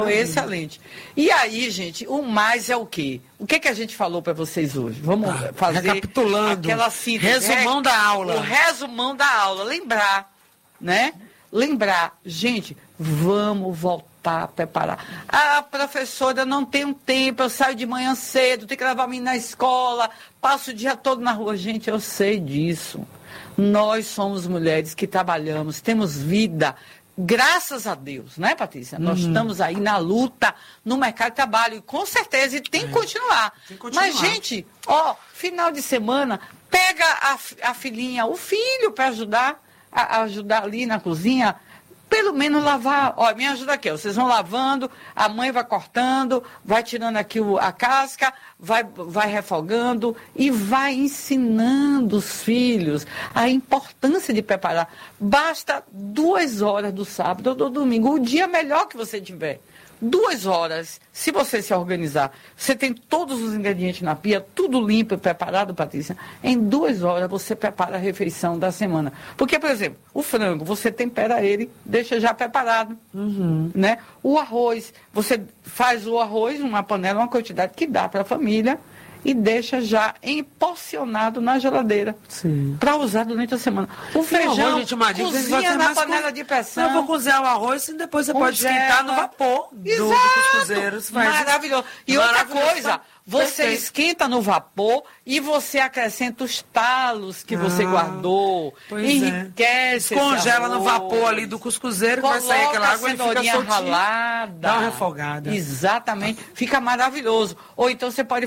Excelente. E aí, gente, o mais é o quê? O que a gente falou para vocês hoje? Vamos fazer recapitulando. Aquela síntese. Resumão da aula. O resumão da aula. Lembrar, né? Lembrar. Gente, vamos voltar a preparar. Ah, professora, não tenho tempo, eu saio de manhã cedo, tenho que levar a menina na escola, passo o dia todo na rua. Gente, eu sei disso. Nós somos mulheres que trabalhamos, temos vida. Graças a Deus, né, Patrícia? Nós estamos aí na luta no mercado de trabalho, e com certeza, e tem que continuar. Mas, gente, final de semana, pega a filhinha, o filho, para ajudar ali na cozinha, pelo menos lavar. Me ajuda aqui, vocês vão lavando, a mãe vai cortando, vai tirando aqui a casca, vai refogando e vai ensinando os filhos a importância de preparar. Basta 2 horas do sábado ou do domingo, o dia melhor que você tiver. 2 horas, se você se organizar, você tem todos os ingredientes na pia, tudo limpo e preparado, Patrícia, em 2 horas você prepara a refeição da semana. Porque, por exemplo, o frango, você tempera ele, deixa já preparado, né? O arroz, você faz o arroz numa panela, uma quantidade que dá para a família, e deixa já emporcionado na geladeira para usar durante a semana. O feijão, cozinha na panela de pressão. Eu vou cozinhar o arroz e depois você pode esquentar no vapor do cuscuzeiro. Maravilhoso. E outra coisa, você esquenta no vapor e você acrescenta os talos que você guardou. Enriquece. Congela no vapor ali do cuscuzeiro, vai sair aquela água e fica ralada. Dá uma refogada. Exatamente. Fica maravilhoso. Ou então você pode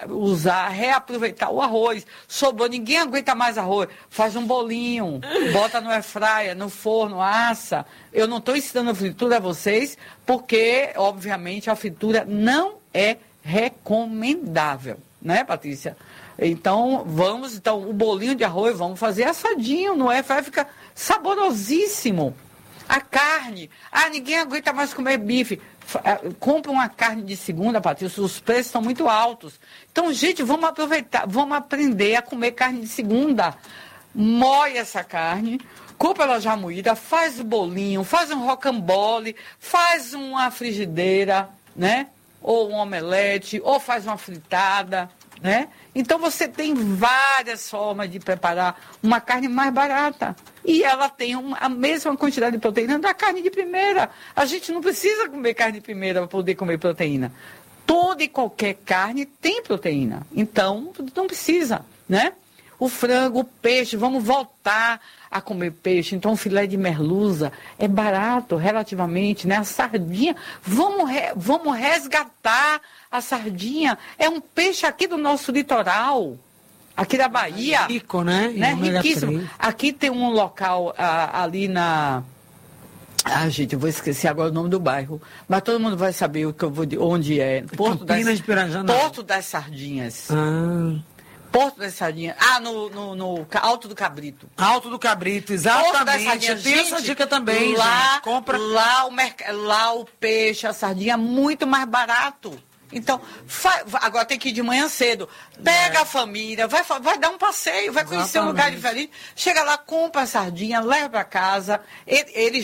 reaproveitar o arroz. Sobrou, ninguém aguenta mais arroz. Faz um bolinho, bota no airfryer, no forno, assa. Eu não estou ensinando fritura a vocês, porque, obviamente, a fritura não é recomendável, né, Patrícia? Então, o bolinho de arroz, vamos fazer assadinho, no airfryer fica saborosíssimo. A carne, ninguém aguenta mais comer bife. Compra uma carne de segunda, Patrícia, os preços estão muito altos. Então, gente, vamos aproveitar, vamos aprender a comer carne de segunda. Moe essa carne, compra ela já moída, faz o bolinho, faz um rocambole, faz uma frigideira, né? Ou um omelete, ou faz uma fritada, né? Então você tem várias formas de preparar uma carne mais barata. E ela tem a mesma quantidade de proteína da carne de primeira. A gente não precisa comer carne de primeira para poder comer proteína. Toda e qualquer carne tem proteína. Então, não precisa, né? O frango, o peixe, vamos voltar a comer peixe. Então, o filé de merluza é barato relativamente, né? A sardinha, vamos resgatar a sardinha. É um peixe aqui do nosso litoral, aqui da Bahia. Rico, né? Riquíssimo. Aqui tem um local ali na... gente, eu vou esquecer agora o nome do bairro, mas todo mundo vai saber onde é. Porto das Sardinhas. Porto das Sardinhas. No Alto do Cabrito. Alto do Cabrito, exatamente. Tem essa dica também, gente. Compra. Lá o peixe, a sardinha é muito mais barato. Então, agora tem que ir de manhã cedo. Pega a família, vai dar um passeio, vai conhecer um lugar diferente. Chega lá, compra a sardinha, leva para casa. Eles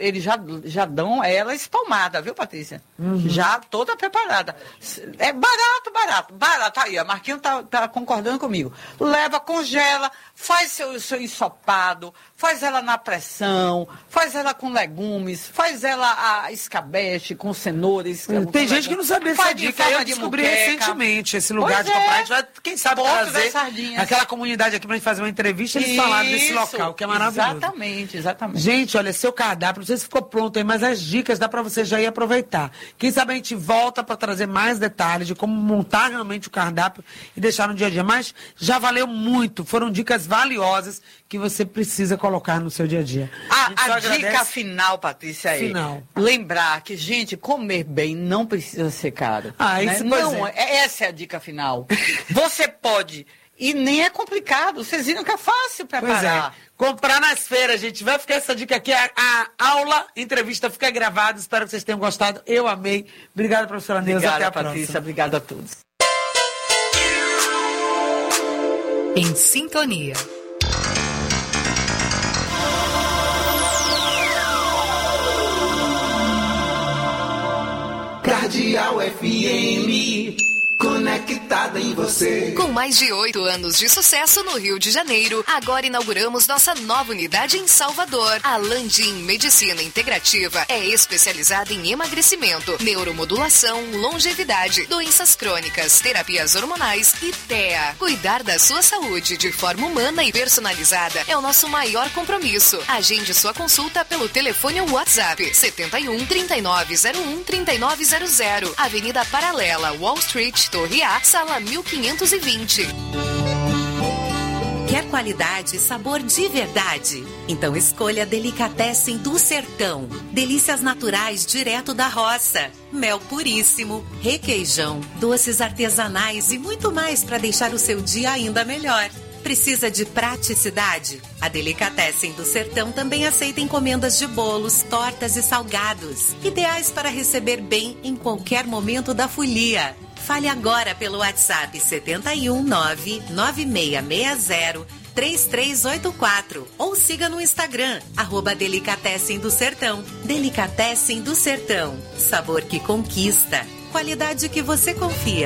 já dão ela espalmada, viu, Patrícia? Já toda preparada. É barato. Aí, a Marquinhos tá concordando comigo. Leva, congela, faz seu ensopado, faz ela na pressão, faz ela com legumes, faz ela a escabeche com cenouras. Tem gente que não sabia essa dica. Eu descobri recentemente esse lugar de comprar. A gente vai, quem sabe, trazer aquela comunidade aqui pra gente fazer uma entrevista e eles falaram desse local, que é maravilhoso. Exatamente. Gente, olha, seu cardápio, não sei se ficou pronto aí, mas as dicas dá pra você já ir aproveitar. Quem sabe a gente volta pra trazer mais detalhes de como montar realmente o cardápio e deixar no dia a dia. Mas já valeu muito. Foram dicas valiosas que você precisa colocar no seu dia a dia. A dica final, Patrícia, é lembrar que, gente, comer bem não precisa ser caro. Isso não, essa é a dica final. Você pode, e nem é complicado, vocês viram que é fácil preparar. Comprar nas feiras, gente. Vai ficar essa dica aqui. A aula, entrevista fica gravada. Espero que vocês tenham gostado. Eu amei. Obrigada, professora Neuza. Até a Patrícia. próxima. Obrigada a todos. Em sintonia. Cardeal FM, conectada em você. Com mais de 8 anos de sucesso no Rio de Janeiro, agora inauguramos nossa nova unidade em Salvador. A Landim Medicina Integrativa é especializada em emagrecimento, neuromodulação, longevidade, doenças crônicas, terapias hormonais e TEA. Cuidar da sua saúde de forma humana e personalizada é o nosso maior compromisso. Agende sua consulta pelo telefone ou WhatsApp 71 3901 3900, Avenida Paralela, Wall Street, Torre A, sala 1520. Quer qualidade e sabor de verdade? Então escolha Delicatessen do Sertão. Delícias naturais direto da roça. Mel puríssimo, requeijão, doces artesanais e muito mais para deixar o seu dia ainda melhor. Precisa de praticidade? A Delicatessen do Sertão também aceita encomendas de bolos, tortas e salgados, ideais para receber bem em qualquer momento da folia. Fale agora pelo WhatsApp 719-9660-3384 ou siga no Instagram, @Delicatessen do Sertão. Delicatessen do Sertão. Sabor que conquista. Qualidade que você confia.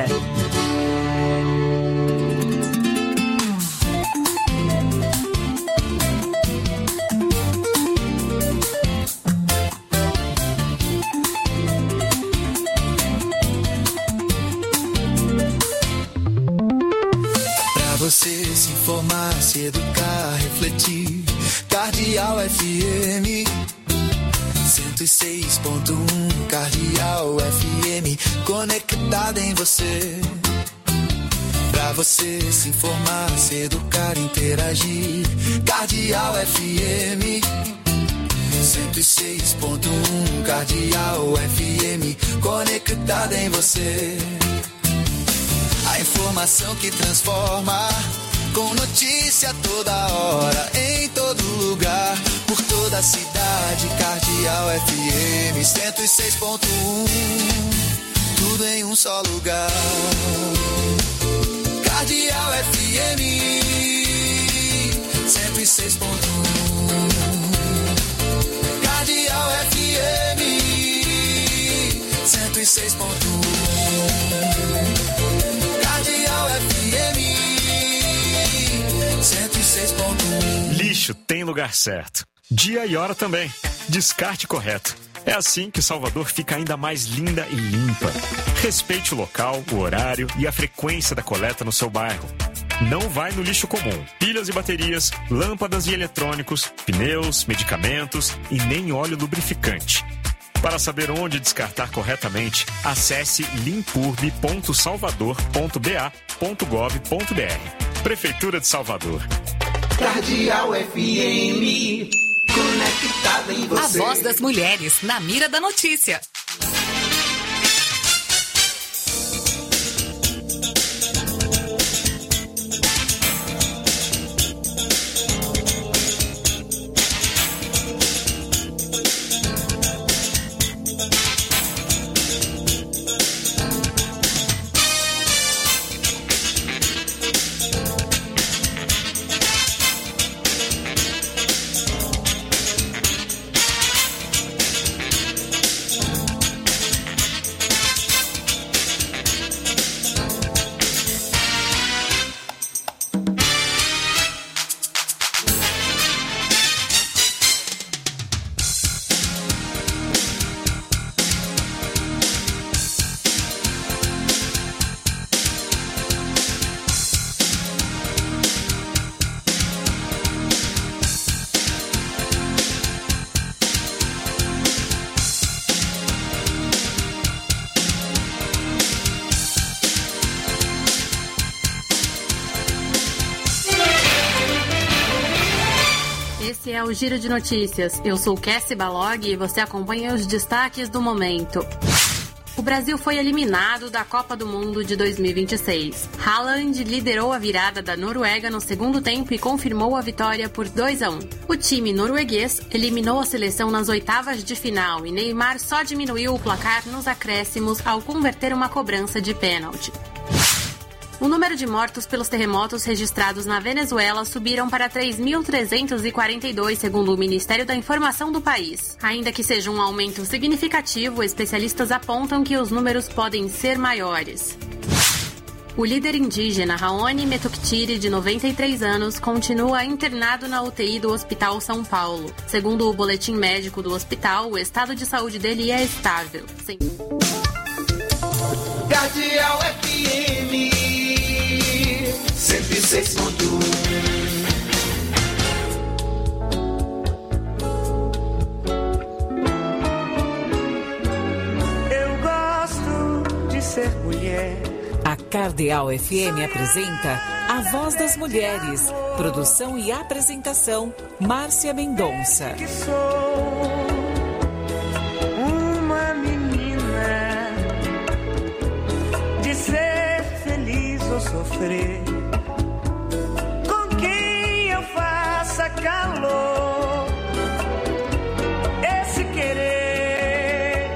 Você se informar, se educar, refletir. Cardeal FM 106.1. Cardeal FM, conectada em você. Pra você se informar, se educar, interagir. Cardeal FM 106.1. Cardeal FM, conectada em você. A informação que transforma, com notícia toda hora, em todo lugar, por toda a cidade. Cardeal FM 106.1, tudo em um só lugar. Cardeal FM 106.1. Cardeal FM 106.1. Lixo tem lugar certo. Dia e hora também. Descarte correto. É assim que Salvador fica ainda mais linda e limpa. Respeite o local, o horário e a frequência da coleta no seu bairro. Não vai no lixo comum. Pilhas e baterias, lâmpadas e eletrônicos, pneus, medicamentos e nem óleo lubrificante. Para saber onde descartar corretamente, acesse limpurbe.salvador.ba.gov.br. Prefeitura de Salvador. Cardeal FM, conectada em você. A voz das mulheres, na mira da notícia. Esse é o Giro de Notícias. Eu sou Cassie Balog e você acompanha os destaques do momento. O Brasil foi eliminado da Copa do Mundo de 2026. Haaland liderou a virada da Noruega no segundo tempo e confirmou a vitória por 2-1. O time norueguês eliminou a seleção nas oitavas de final e Neymar só diminuiu o placar nos acréscimos ao converter uma cobrança de pênalti. O número de mortos pelos terremotos registrados na Venezuela subiram para 3.342, segundo o Ministério da Informação do país. Ainda que seja um aumento significativo, especialistas apontam que os números podem ser maiores. O líder indígena Raoni Metuktiri, de 93 anos, continua internado na UTI do Hospital São Paulo. Segundo o boletim médico do hospital, o estado de saúde dele é estável. Cardeal FM 106.1. Eu gosto de ser mulher. A Cardeal FM apresenta A Voz das Mulheres. Produção e apresentação, Márcia Mendonça. Que sou uma menina de ser feliz ou sofrer, com quem eu faça calor, esse querer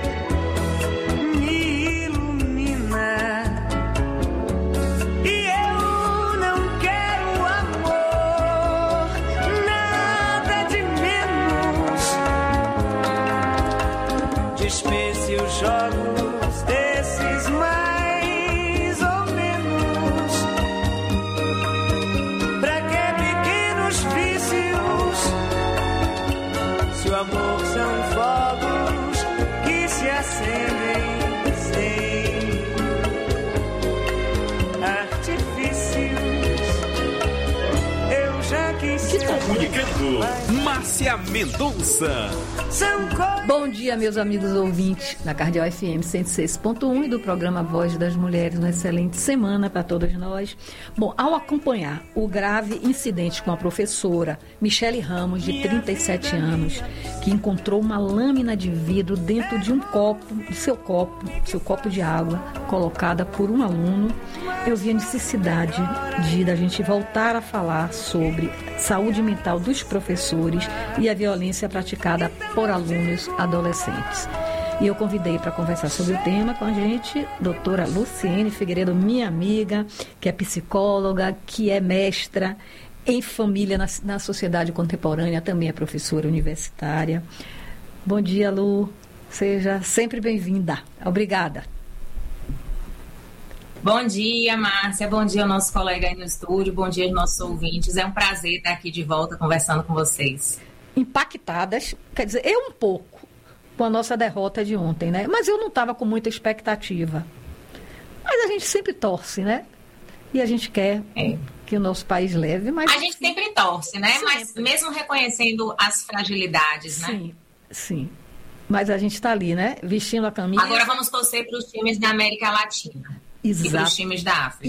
me ilumina. E eu não quero amor, nada de menos. Dispense os jogos desses mais ou menos. Pra que pequenos vícios, se o amor são fogos que se acendem sem artifícios. Eu já quis ser. Comunicando, Márcia Mendonça. São cores. Bom dia, meus amigos ouvintes da Cardeal FM 106.1 e do programa Voz das Mulheres. Uma excelente semana para todas nós. Bom, ao acompanhar o grave incidente com a professora Michele Ramos, de 37 anos, que encontrou uma lâmina de vidro dentro de um copo, seu copo de água, colocada por um aluno, eu vi a necessidade da gente voltar a falar sobre saúde mental dos professores e a violência praticada por alunos adolescentes. E eu convidei para conversar sobre o tema com a gente, doutora Luciene Figueiredo, minha amiga, que é psicóloga, que é mestra em família na sociedade contemporânea, também é professora universitária. Bom dia, Lu. Seja sempre bem-vinda. Obrigada. Bom dia, Márcia. Bom dia ao nosso colega aí no estúdio. Bom dia aos nossos ouvintes. É um prazer estar aqui de volta conversando com vocês. Impactadas, quer dizer, eu um pouco com a nossa derrota de ontem, né? Mas eu não estava com muita expectativa. Mas a gente sempre torce, né? E a gente quer que o nosso país leve, mas... A gente sempre torce, né? Sempre. Mas mesmo reconhecendo as fragilidades, né? Sim, sim. Mas a gente está ali, né? Vestindo a camisa. Agora vamos torcer para os times da América Latina. E para os times da África.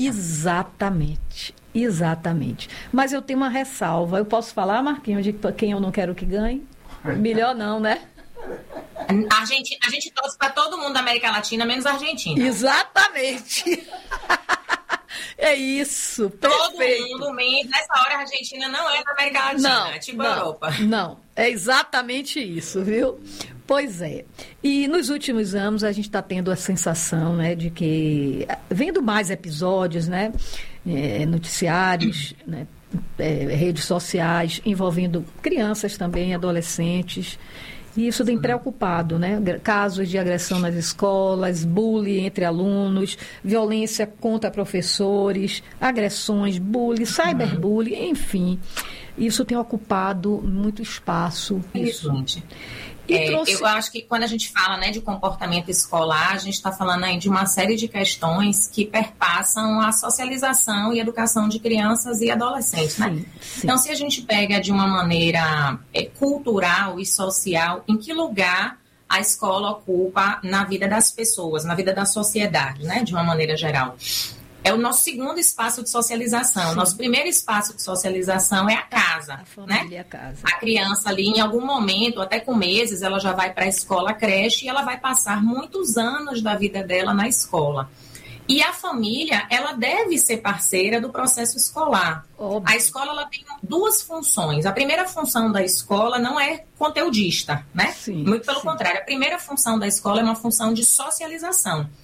Exatamente. Mas eu tenho uma ressalva. Eu posso falar, Marquinhos, de quem eu não quero que ganhe? Melhor não, né? A gente torce para todo mundo da América Latina, menos a Argentina. Exatamente. É isso. Todo perfeito. mundo, nessa hora a Argentina não é da América Latina, não, é tipo a Europa. Não, é exatamente isso, viu? Pois é. E nos últimos anos a gente está tendo a sensação, né, de que, vendo mais episódios, né, noticiários, né, redes sociais envolvendo crianças também, adolescentes. E isso tem preocupado, né? Casos de agressão nas escolas, bullying entre alunos, violência contra professores, agressões, bullying, cyberbullying, enfim. Isso tem ocupado muito espaço. Isso, gente. Eu acho que quando a gente fala, né, de comportamento escolar, a gente está falando aí de uma série de questões que perpassam a socialização e educação de crianças e adolescentes, né? Sim. Então, se a gente pega de uma maneira cultural e social, em que lugar a escola ocupa na vida das pessoas, na vida da sociedade, né, de uma maneira geral? É o nosso segundo espaço de socialização. Sim. Nosso primeiro espaço de socialização é a casa. A família, né? A casa. A criança ali, em algum momento, até com meses, ela já vai para a escola, a creche, e ela vai passar muitos anos da vida dela na escola. E a família, ela deve ser parceira do processo escolar. Óbvio. A escola, ela tem duas funções. A primeira função da escola não é conteudista, né? Sim, muito pelo contrário. A primeira função da escola é uma função de socialização.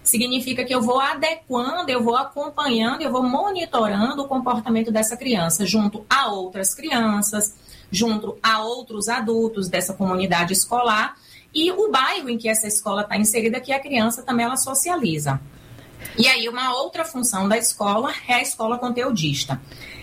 significa que eu vou adequando, eu vou acompanhando, eu vou monitorando o comportamento dessa criança junto a outras crianças, junto a outros adultos dessa comunidade escolar e o bairro em que essa escola está inserida, que a criança também ela socializa. E aí uma outra função da escola é a escola conteudista.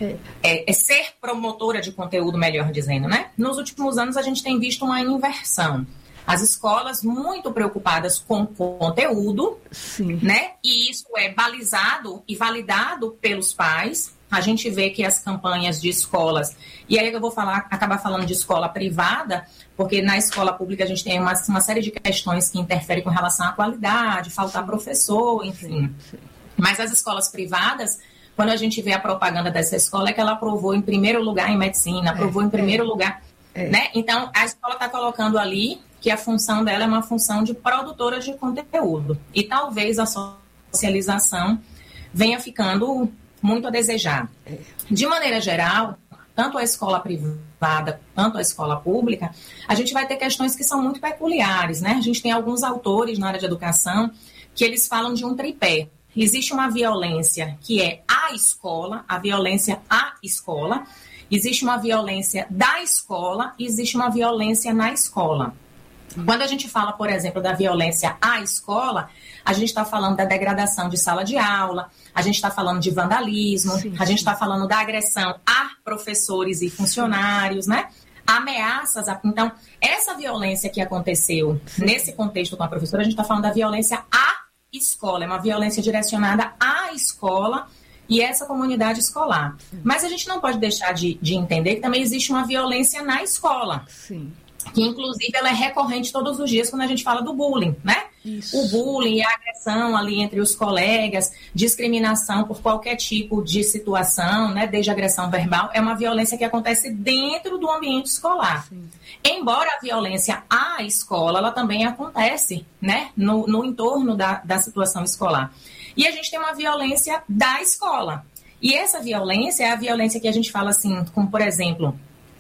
É ser promotora de conteúdo, melhor dizendo, né? Nos últimos anos a gente tem visto uma inversão. As escolas muito preocupadas com conteúdo, sim, né? E isso é balizado e validado pelos pais. A gente vê que as campanhas de escolas, e aí eu vou acabar falando de escola privada, porque na escola pública a gente tem uma série de questões que interferem com relação à qualidade, faltar professor, enfim. Sim. Mas as escolas privadas, quando a gente vê a propaganda dessa escola, é que ela aprovou em primeiro lugar em medicina, aprovou em primeiro lugar, né? Então, a escola está colocando ali que a função dela é uma função de produtora de conteúdo. E talvez a socialização venha ficando muito a desejar. De maneira geral, tanto a escola privada quanto a escola pública, a gente vai ter questões que são muito peculiares, né? A gente tem alguns autores na área de educação que eles falam de um tripé. Existe uma violência que é a escola, a violência à escola, existe uma violência da escola e existe uma violência na escola. Quando a gente fala, por exemplo, da violência à escola, a gente está falando da degradação de sala de aula, a gente está falando de vandalismo, a gente está falando da agressão a professores e funcionários, né? Ameaças. Então, essa violência que aconteceu nesse contexto com a professora, a gente está falando da violência à escola, é uma violência direcionada à escola e essa comunidade escolar. Mas a gente não pode deixar de entender que também existe uma violência na escola. Sim. Que, inclusive, ela é recorrente todos os dias quando a gente fala do bullying, né? Isso. O bullying e a agressão ali entre os colegas, discriminação por qualquer tipo de situação, né? Desde agressão verbal, é uma violência que acontece dentro do ambiente escolar. Sim. Embora a violência à escola, ela também acontece, né? No entorno da situação escolar. E a gente tem uma violência da escola. E essa violência é a violência que a gente fala assim, como, por exemplo,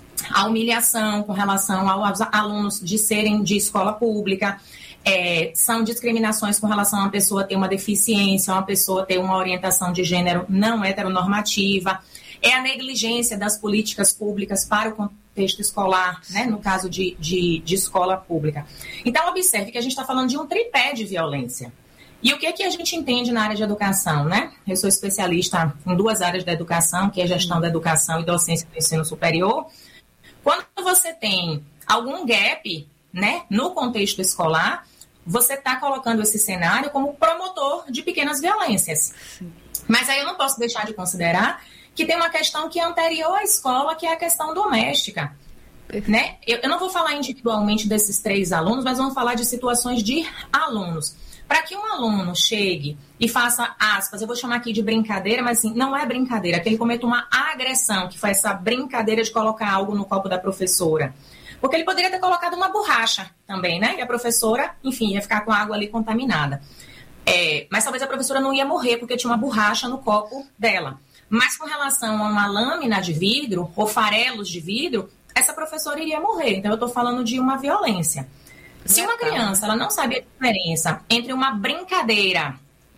a humilhação com relação aos alunos de serem de escola pública, são discriminações com relação a uma pessoa ter uma deficiência, uma pessoa ter uma orientação de gênero não heteronormativa, é a negligência das políticas públicas para o contexto escolar, né, no caso de escola pública. Então, observe que a gente está falando de um tripé de violência. E o que é que a gente entende na área de educação, né? Eu sou especialista em duas áreas da educação, que é gestão da educação e docência do ensino superior. Quando você tem algum gap, né, no contexto escolar, você está colocando esse cenário como promotor de pequenas violências. Sim. Mas aí eu não posso deixar de considerar que tem uma questão que é anterior à escola, que é a questão doméstica. Né? Eu não vou falar individualmente desses 3 alunos, mas vamos falar de situações de alunos. Para que um aluno chegue e faça aspas, eu vou chamar aqui de brincadeira, mas assim, não é brincadeira, que ele cometa uma agressão, que foi essa brincadeira de colocar algo no copo da professora. Porque ele poderia ter colocado uma borracha também, né? E a professora, enfim, ia ficar com a água ali contaminada. Mas talvez a professora não ia morrer porque tinha uma borracha no copo dela. Mas com relação a uma lâmina de vidro ou farelos de vidro, essa professora iria morrer. Então eu estou falando de uma violência. Se uma criança ela não sabe a diferença entre uma brincadeira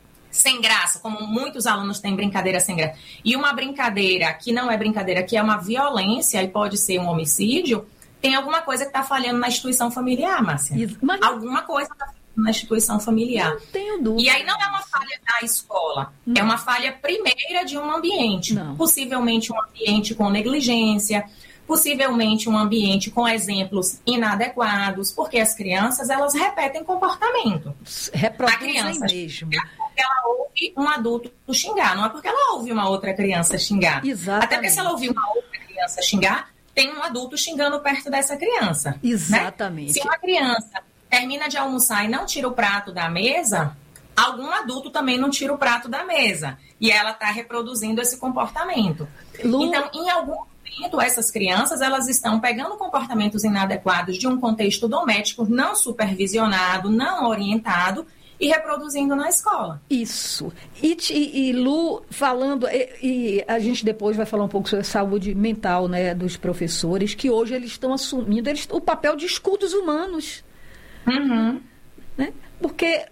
sem graça, como muitos alunos têm brincadeira sem graça, e uma brincadeira que não é brincadeira, que é uma violência e pode ser um homicídio, tem alguma coisa que está falhando na instituição familiar, Márcia. Mas... alguma coisa está falhando na instituição familiar. Não tenho dúvida. E aí não é uma falha da escola, é uma falha primeira de um ambiente. Não. Possivelmente um ambiente com negligência, possivelmente um ambiente com exemplos inadequados, porque as crianças, elas repetem comportamento. Reproduzem a criança mesmo. Porque ela ouve um adulto xingar, não é porque ela ouve uma outra criança xingar. Exatamente. Até porque se ela ouvir uma outra criança xingar, tem um adulto xingando perto dessa criança. Exatamente. Né? Se uma criança termina de almoçar e não tira o prato da mesa, algum adulto também não tira o prato da mesa. E ela está reproduzindo esse comportamento. Então, em algum momento, essas crianças, elas estão pegando comportamentos inadequados de um contexto doméstico não supervisionado, não orientado, e reproduzindo na escola. Isso. E Lu, falando, e a gente depois vai falar um pouco sobre a saúde mental, né, dos professores, que hoje eles estão assumindo o papel de escudos humanos. Uhum. Né? Porque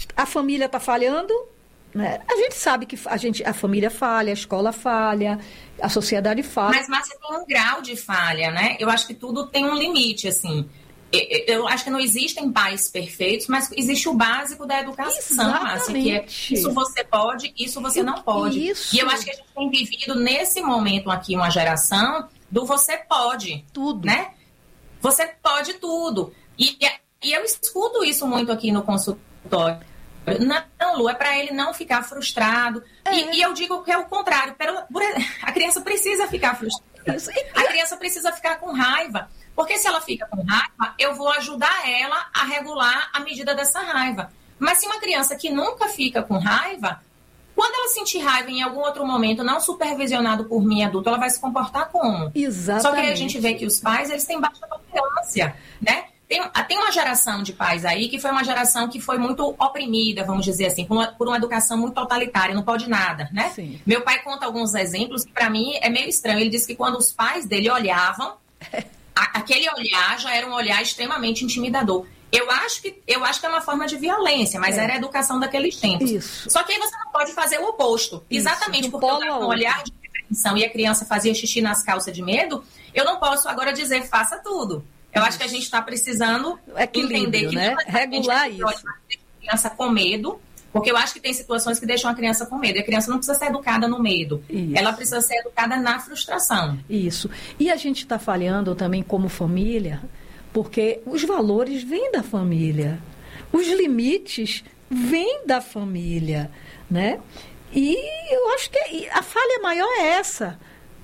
a família está falhando, né? A gente sabe que a família falha, a escola falha, a sociedade falha. Mas, Márcia, tem um grau de falha, né? Eu acho que tudo tem um limite, assim. Eu acho que não existem pais perfeitos, mas existe o básico da educação, Márcia, que é isso você pode, isso você não pode. Isso. E eu acho que a gente tem vivido nesse momento aqui uma geração do você pode. Tudo. Né? Você pode tudo. E eu escuto isso muito aqui no consultório. Não, Lu, é para ele não ficar frustrado. E eu digo que é o contrário. A criança precisa ficar frustrada. A criança precisa ficar com raiva. Porque se ela fica com raiva, eu vou ajudar ela a regular a medida dessa raiva. Mas se uma criança que nunca fica com raiva, quando ela sentir raiva em algum outro momento, não supervisionado por mim, adulto, ela vai se comportar como? Exatamente. Só que aí a gente vê que os pais, eles têm baixa tolerância, né? Tem uma geração de pais aí que foi uma geração que foi muito oprimida, vamos dizer assim, por uma educação muito totalitária, não pode nada, né? Sim. Meu pai conta alguns exemplos que para mim é meio estranho. Ele disse que quando os pais dele olhavam, aquele olhar já era um olhar extremamente intimidador. Eu acho que é uma forma de violência, mas era a educação daqueles tempos. Isso. Só que aí você não pode fazer o oposto. Isso. Exatamente porque eu dava um olhar de prevenção e a criança fazia xixi nas calças de medo, eu não posso agora dizer faça tudo. Eu acho que a gente está precisando entender que né? Regular isso. A criança com medo, porque eu acho que tem situações que deixam a criança com medo. E a criança não precisa ser educada no medo. Isso. Ela precisa ser educada na frustração. Isso. E a gente está falhando também como família, porque os valores vêm da família. Os limites vêm da família, né? E eu acho que a falha maior é essa.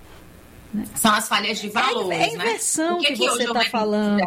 São as falhas de valores, é a inversão, né? que você está falando.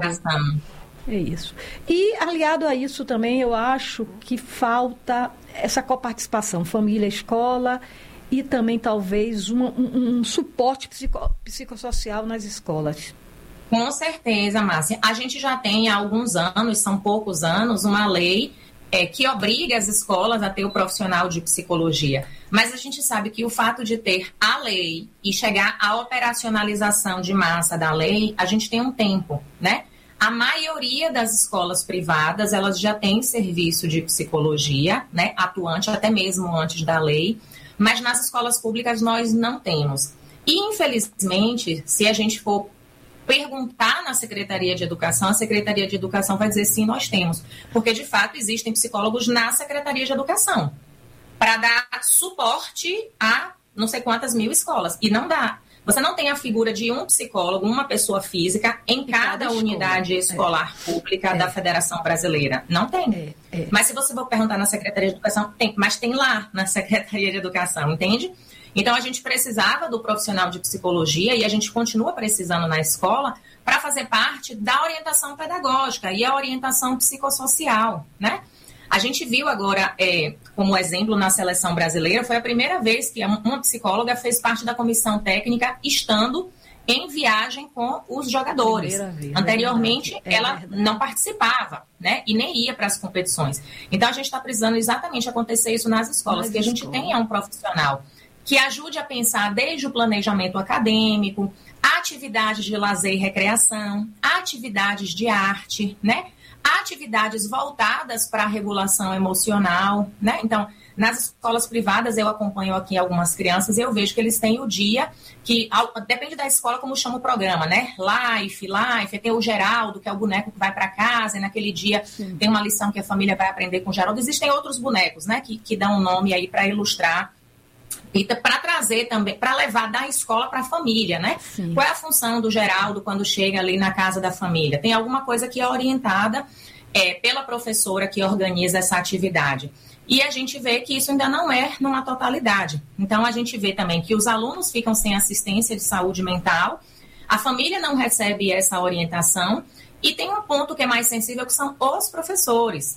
É isso. E, aliado a isso também, eu acho que falta essa coparticipação, família, escola, e também, talvez, um suporte psicossocial nas escolas. Com certeza, Márcia. A gente já tem há alguns anos, são poucos anos, uma lei que obriga as escolas a ter o profissional de psicologia. Mas a gente sabe que o fato de ter a lei e chegar à operacionalização de massa da lei, a gente tem um tempo, né? A maioria das escolas privadas, elas já têm serviço de psicologia, né? Atuante até mesmo antes da lei, mas nas escolas públicas nós não temos. E, infelizmente, se a gente for perguntar na Secretaria de Educação, a Secretaria de Educação vai dizer sim, nós temos. Porque, de fato, existem psicólogos na Secretaria de Educação para dar suporte a não sei quantas mil escolas. E não dá. Você não tem a figura de um psicólogo, uma pessoa física, em cada unidade escolar pública da Federação Brasileira. Não tem. Mas se você for perguntar na Secretaria de Educação, tem. Mas tem lá na Secretaria de Educação, entende? Então, a gente precisava do profissional de psicologia e a gente continua precisando na escola para fazer parte da orientação pedagógica e a orientação psicossocial, né? A gente viu agora, como exemplo, na seleção brasileira, foi a primeira vez que uma psicóloga fez parte da comissão técnica estando em viagem com os jogadores. Anteriormente, ela não participava, né? E nem ia para as competições. Então, a gente está precisando exatamente acontecer isso nas escolas, que a gente tenha um profissional que ajude a pensar desde o planejamento acadêmico, atividades de lazer e recreação, atividades de arte, né? Atividades voltadas para a regulação emocional, né? Então, nas escolas privadas, eu acompanho aqui algumas crianças e eu vejo que eles têm o dia que, depende da escola como chama o programa, né? Life, tem o Geraldo, que é o boneco que vai para casa, e naquele dia tem uma lição que a família vai aprender com o Geraldo. Existem outros bonecos, né? Que dão um nome aí para ilustrar e para trazer também, para levar da escola para a família, né? Sim. Qual é a função do Geraldo quando chega ali na casa da família? Tem alguma coisa que é orientada pela professora que organiza essa atividade. E a gente vê que isso ainda não é numa totalidade. Então, a gente vê também que os alunos ficam sem assistência de saúde mental, a família não recebe essa orientação, e tem um ponto que é mais sensível, que são os professores,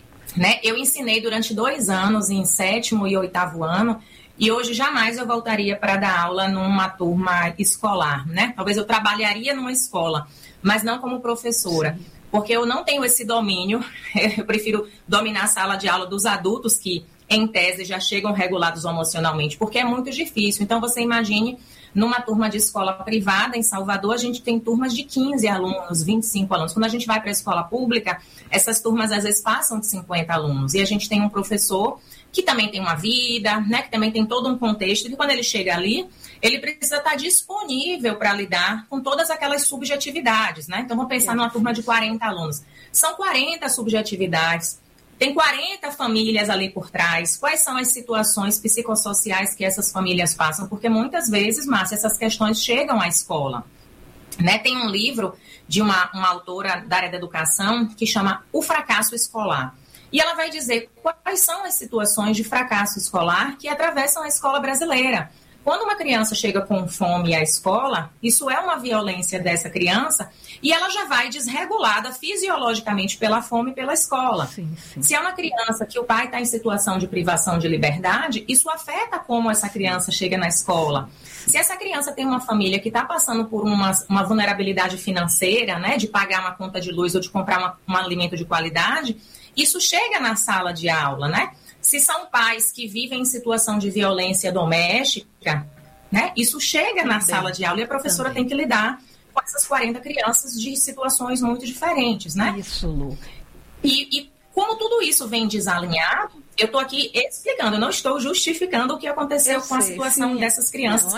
né? Eu ensinei durante 2 anos, em 7º e 8º ano, e hoje jamais eu voltaria para dar aula numa turma escolar, né? Talvez eu trabalharia numa escola, mas não como professora. Sim. Porque eu não tenho esse domínio, eu prefiro dominar a sala de aula dos adultos que em tese, já chegam regulados emocionalmente, porque é muito difícil. Então, você imagine, numa turma de escola privada em Salvador, a gente tem turmas de 15 alunos, 25 alunos. Quando a gente vai para a escola pública, essas turmas às vezes passam de 50 alunos. E a gente tem um professor que também tem uma vida, né, que também tem todo um contexto, e quando ele chega ali, ele precisa estar disponível para lidar com todas aquelas subjetividades, né? Então, vamos pensar numa turma de 40 alunos. São 40 subjetividades, tem 40 famílias ali por trás. Quais são as situações psicossociais que essas famílias passam? Porque muitas vezes, Márcia, essas questões chegam à escola. Né? Tem um livro de uma autora da área da educação que chama O Fracasso Escolar. E ela vai dizer quais são as situações de fracasso escolar que atravessam a escola brasileira. Quando uma criança chega com fome à escola, isso é uma violência dessa criança e ela já vai desregulada fisiologicamente pela fome e pela escola. Sim. Se é uma criança que o pai está em situação de privação de liberdade, isso afeta como essa criança chega na escola. Se essa criança tem uma família que está passando por uma vulnerabilidade financeira, né, de pagar uma conta de luz ou de comprar um alimento de qualidade, isso chega na sala de aula, né? Se são pais que vivem em situação de violência doméstica, né, isso chega na sala de aula e a professora tem que lidar com essas 40 crianças de situações muito diferentes, né? Isso, Lu. E como tudo isso vem desalinhado, eu estou aqui explicando, eu não estou justificando o que aconteceu com a situação dessas crianças.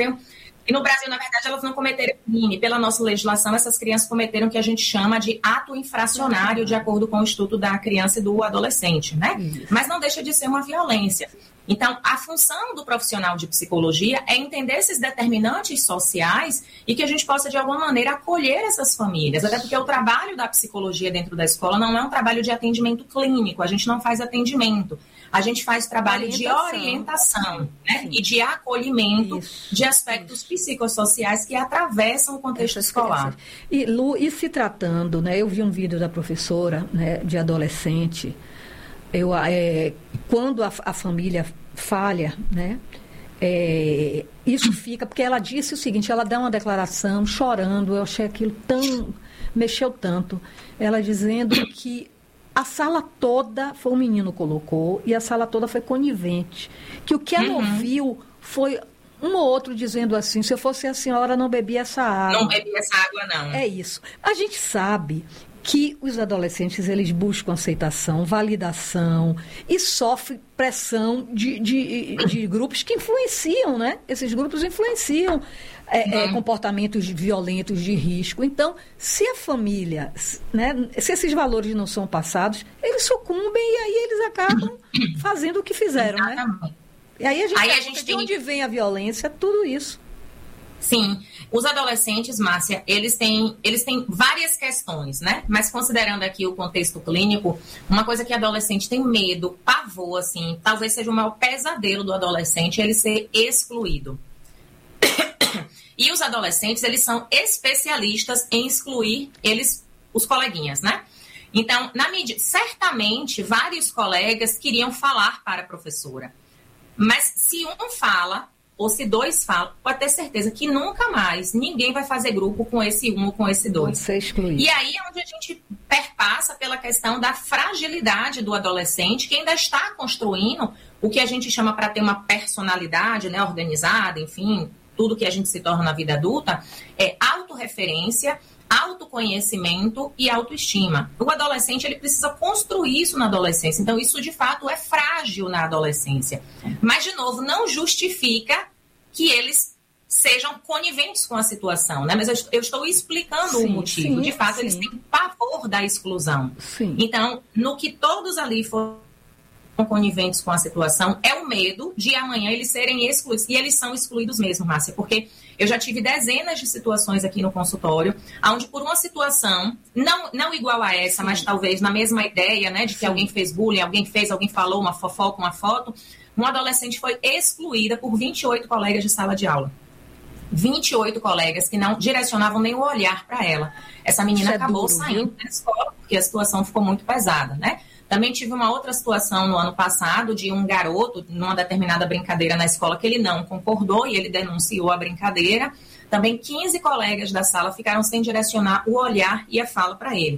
E no Brasil, na verdade, elas não cometeram crime. Pela nossa legislação, essas crianças cometeram o que a gente chama de ato infracionário, de acordo com o Estatuto da Criança e do Adolescente, né? Mas não deixa de ser uma violência. Então, a função do profissional de psicologia é entender esses determinantes sociais e que a gente possa, de alguma maneira, acolher essas famílias. Até porque o trabalho da psicologia dentro da escola não é um trabalho de atendimento clínico. A gente não faz atendimento. A gente faz trabalho de orientação, né? E de acolhimento de aspectos psicossociais que atravessam o contexto escolar. E, Lu, e se tratando, né? Eu vi um vídeo da professora, né, de adolescente. Quando a família falha, né? Isso fica, porque ela disse o seguinte, ela dá uma declaração chorando, eu achei aquilo mexeu tanto, ela dizendo que a sala toda, foi o menino colocou, e a sala toda foi conivente, que o que ela ouviu foi um ou outro dizendo assim, se eu fosse a senhora não bebia essa água. Não bebia essa água, não. É isso. A gente sabe que os adolescentes, eles buscam aceitação, validação e sofrem pressão de grupos que influenciam, né? Esses grupos influenciam comportamentos violentos de risco. Então, se a família, né, se esses valores não são passados, eles sucumbem e aí eles acabam fazendo o que fizeram, né? E aí a gente de onde vem a violência, tudo isso. Sim, os adolescentes, Márcia, eles têm várias questões, né? Mas considerando aqui o contexto clínico, uma coisa que adolescente tem medo, pavor, assim, talvez seja o maior pesadelo do adolescente, ele ser excluído. E os adolescentes, eles são especialistas em excluir os coleguinhas, né? Então, certamente, vários colegas queriam falar para a professora. Mas se um fala, ou se dois falam, pode ter certeza que nunca mais ninguém vai fazer grupo com esse um ou com esse dois. Ser excluído. E aí é onde a gente perpassa pela questão da fragilidade do adolescente, que ainda está construindo o que a gente chama para ter uma personalidade, né, organizada, enfim, tudo que a gente se torna na vida adulta, é autorreferência, autoconhecimento e autoestima. O adolescente, ele precisa construir isso na adolescência. Então, isso, de fato, é frágil na adolescência. Mas, de novo, não justifica que eles sejam coniventes com a situação, né? Mas eu estou explicando o motivo. De fato, eles têm pavor da exclusão. Então, no que todos ali foram coniventes com a situação, é o medo de amanhã eles serem excluídos. E eles são excluídos mesmo, Márcia, porque eu já tive dezenas de situações aqui no consultório, onde por uma situação, não igual a essa, mas talvez na mesma ideia, né, de que alguém fez bullying, alguém falou uma fofoca, uma foto, uma adolescente foi excluída por 28 colegas de sala de aula. 28 colegas que não direcionavam nem o olhar para ela. Essa menina acabou saindo da escola, porque a situação ficou muito pesada, né? Também tive uma outra situação no ano passado de um garoto, numa determinada brincadeira na escola, que ele não concordou e ele denunciou a brincadeira. Também 15 colegas da sala ficaram sem direcionar o olhar e a fala para ele.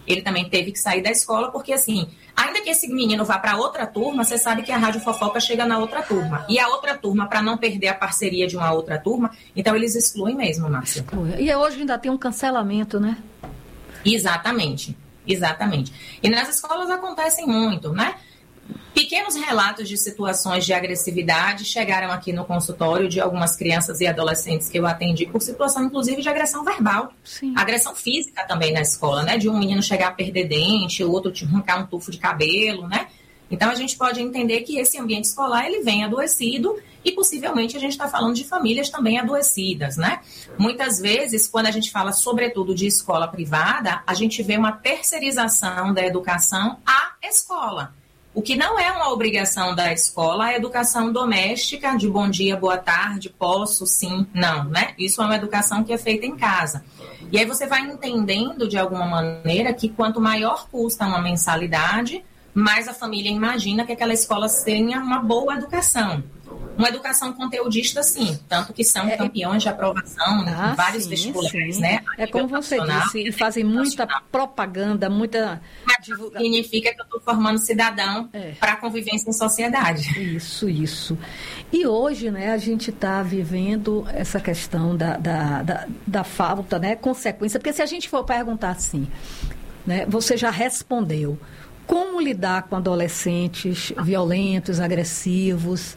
ele também teve que sair da escola, porque assim, ainda que esse menino vá para outra turma, você sabe que a Rádio Fofoca chega na outra turma. E a outra turma, para não perder a parceria de uma outra turma, então eles excluem mesmo, Márcia. E hoje ainda tem um cancelamento, né? Exatamente. E nas escolas acontecem muito, né? Pequenos relatos de situações de agressividade chegaram aqui no consultório de algumas crianças e adolescentes que eu atendi por situação, inclusive, de agressão verbal. Sim. Agressão física também na escola, né? De um menino chegar a perder dente, o outro te arrancar um tufo de cabelo, né? Então, a gente pode entender que esse ambiente escolar, ele vem adoecido e, possivelmente, a gente está falando de famílias também adoecidas, né? Muitas vezes, quando a gente fala, sobretudo, de escola privada, a gente vê uma terceirização da educação à escola. O que não é uma obrigação da escola, a educação doméstica, de bom dia, boa tarde, posso, sim, não, né? Isso é uma educação que é feita em casa. E aí você vai entendendo, de alguma maneira, que quanto maior custa uma mensalidade, mais a família imagina que aquela escola tenha uma boa educação. Uma educação conteudista, sim, tanto que são campeões de aprovação em vários vestibulares, né? É como você disse, e fazem muita propaganda, muita divulgação. Significa que eu estou formando cidadão para a convivência em sociedade. Isso. E hoje, né, a gente está vivendo essa questão da falta, né, consequência, porque se a gente for perguntar assim, né, você já respondeu, como lidar com adolescentes violentos, agressivos?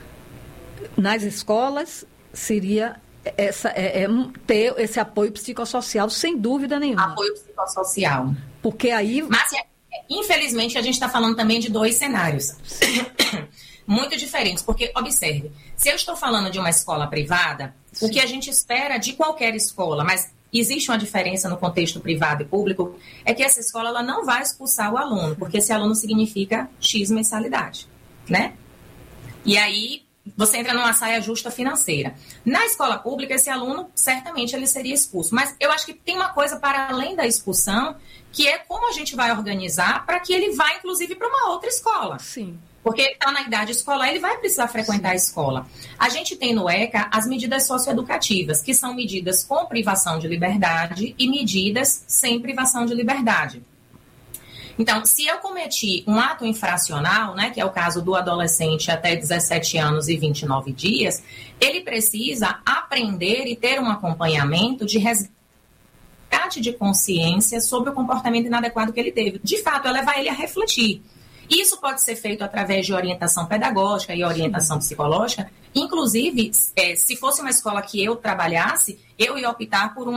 Nas escolas, seria ter esse apoio psicossocial, sem dúvida nenhuma. Apoio psicossocial. Porque aí... Mas, infelizmente, a gente está falando também de dois cenários muito diferentes. Porque, observe, se eu estou falando de uma escola privada, o que a gente espera de qualquer escola, mas existe uma diferença no contexto privado e público, é que essa escola ela não vai expulsar o aluno, porque esse aluno significa X mensalidade, né? E aí... você entra numa saia justa financeira. Na escola pública, esse aluno, certamente, ele seria expulso. Mas eu acho que tem uma coisa para além da expulsão, que é como a gente vai organizar para que ele vá, inclusive, para uma outra escola. Sim. Porque ele está na idade escolar, ele vai precisar frequentar a escola. A gente tem no ECA as medidas socioeducativas, que são medidas com privação de liberdade e medidas sem privação de liberdade. Então, se eu cometi um ato infracional, né, que é o caso do adolescente até 17 anos e 29 dias, ele precisa aprender e ter um acompanhamento de resgate de consciência sobre o comportamento inadequado que ele teve. De fato, é levar ele a refletir. Isso pode ser feito através de orientação pedagógica e orientação psicológica. Inclusive, se fosse uma escola que eu trabalhasse, eu ia optar por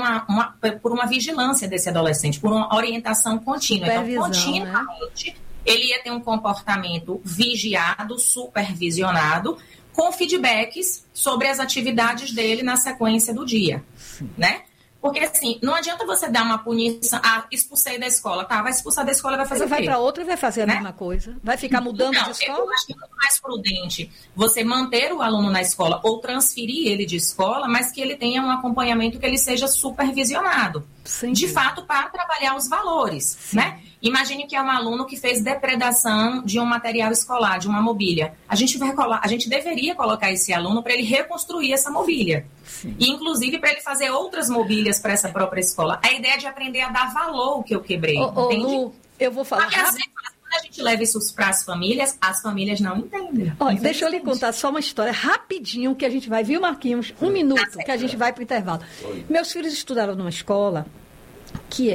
uma vigilância desse adolescente, por uma orientação contínua. Então, continuamente, né? Ele ia ter um comportamento vigiado, supervisionado, com feedbacks sobre as atividades dele na sequência do dia, né? Porque, assim, não adianta você dar uma punição, expulsei da escola, tá? Vai expulsar da escola e vai fazer o quê? Vai para outra e vai fazer a mesma coisa. Vai ficar mudando de escola? Eu acho que é muito mais prudente você manter o aluno na escola ou transferir ele de escola, mas que ele tenha um acompanhamento que ele seja supervisionado. De fato, para trabalhar os valores, né? Imagine que é um aluno que fez depredação de um material escolar, de uma mobília. A gente deveria colocar esse aluno para ele reconstruir essa mobília. E, inclusive, para ele fazer outras mobílias para essa própria escola. A ideia é de aprender a dar valor ao que eu quebrei, entende? Lu, eu vou falar... Porque, às vezes, quando a gente leva isso para as famílias não entendem. Olha, deixa eu lhe contar só uma história rapidinho que a gente vai... Viu, Marquinhos? Um minuto que a gente vai para o intervalo. Meus filhos estudaram numa escola... que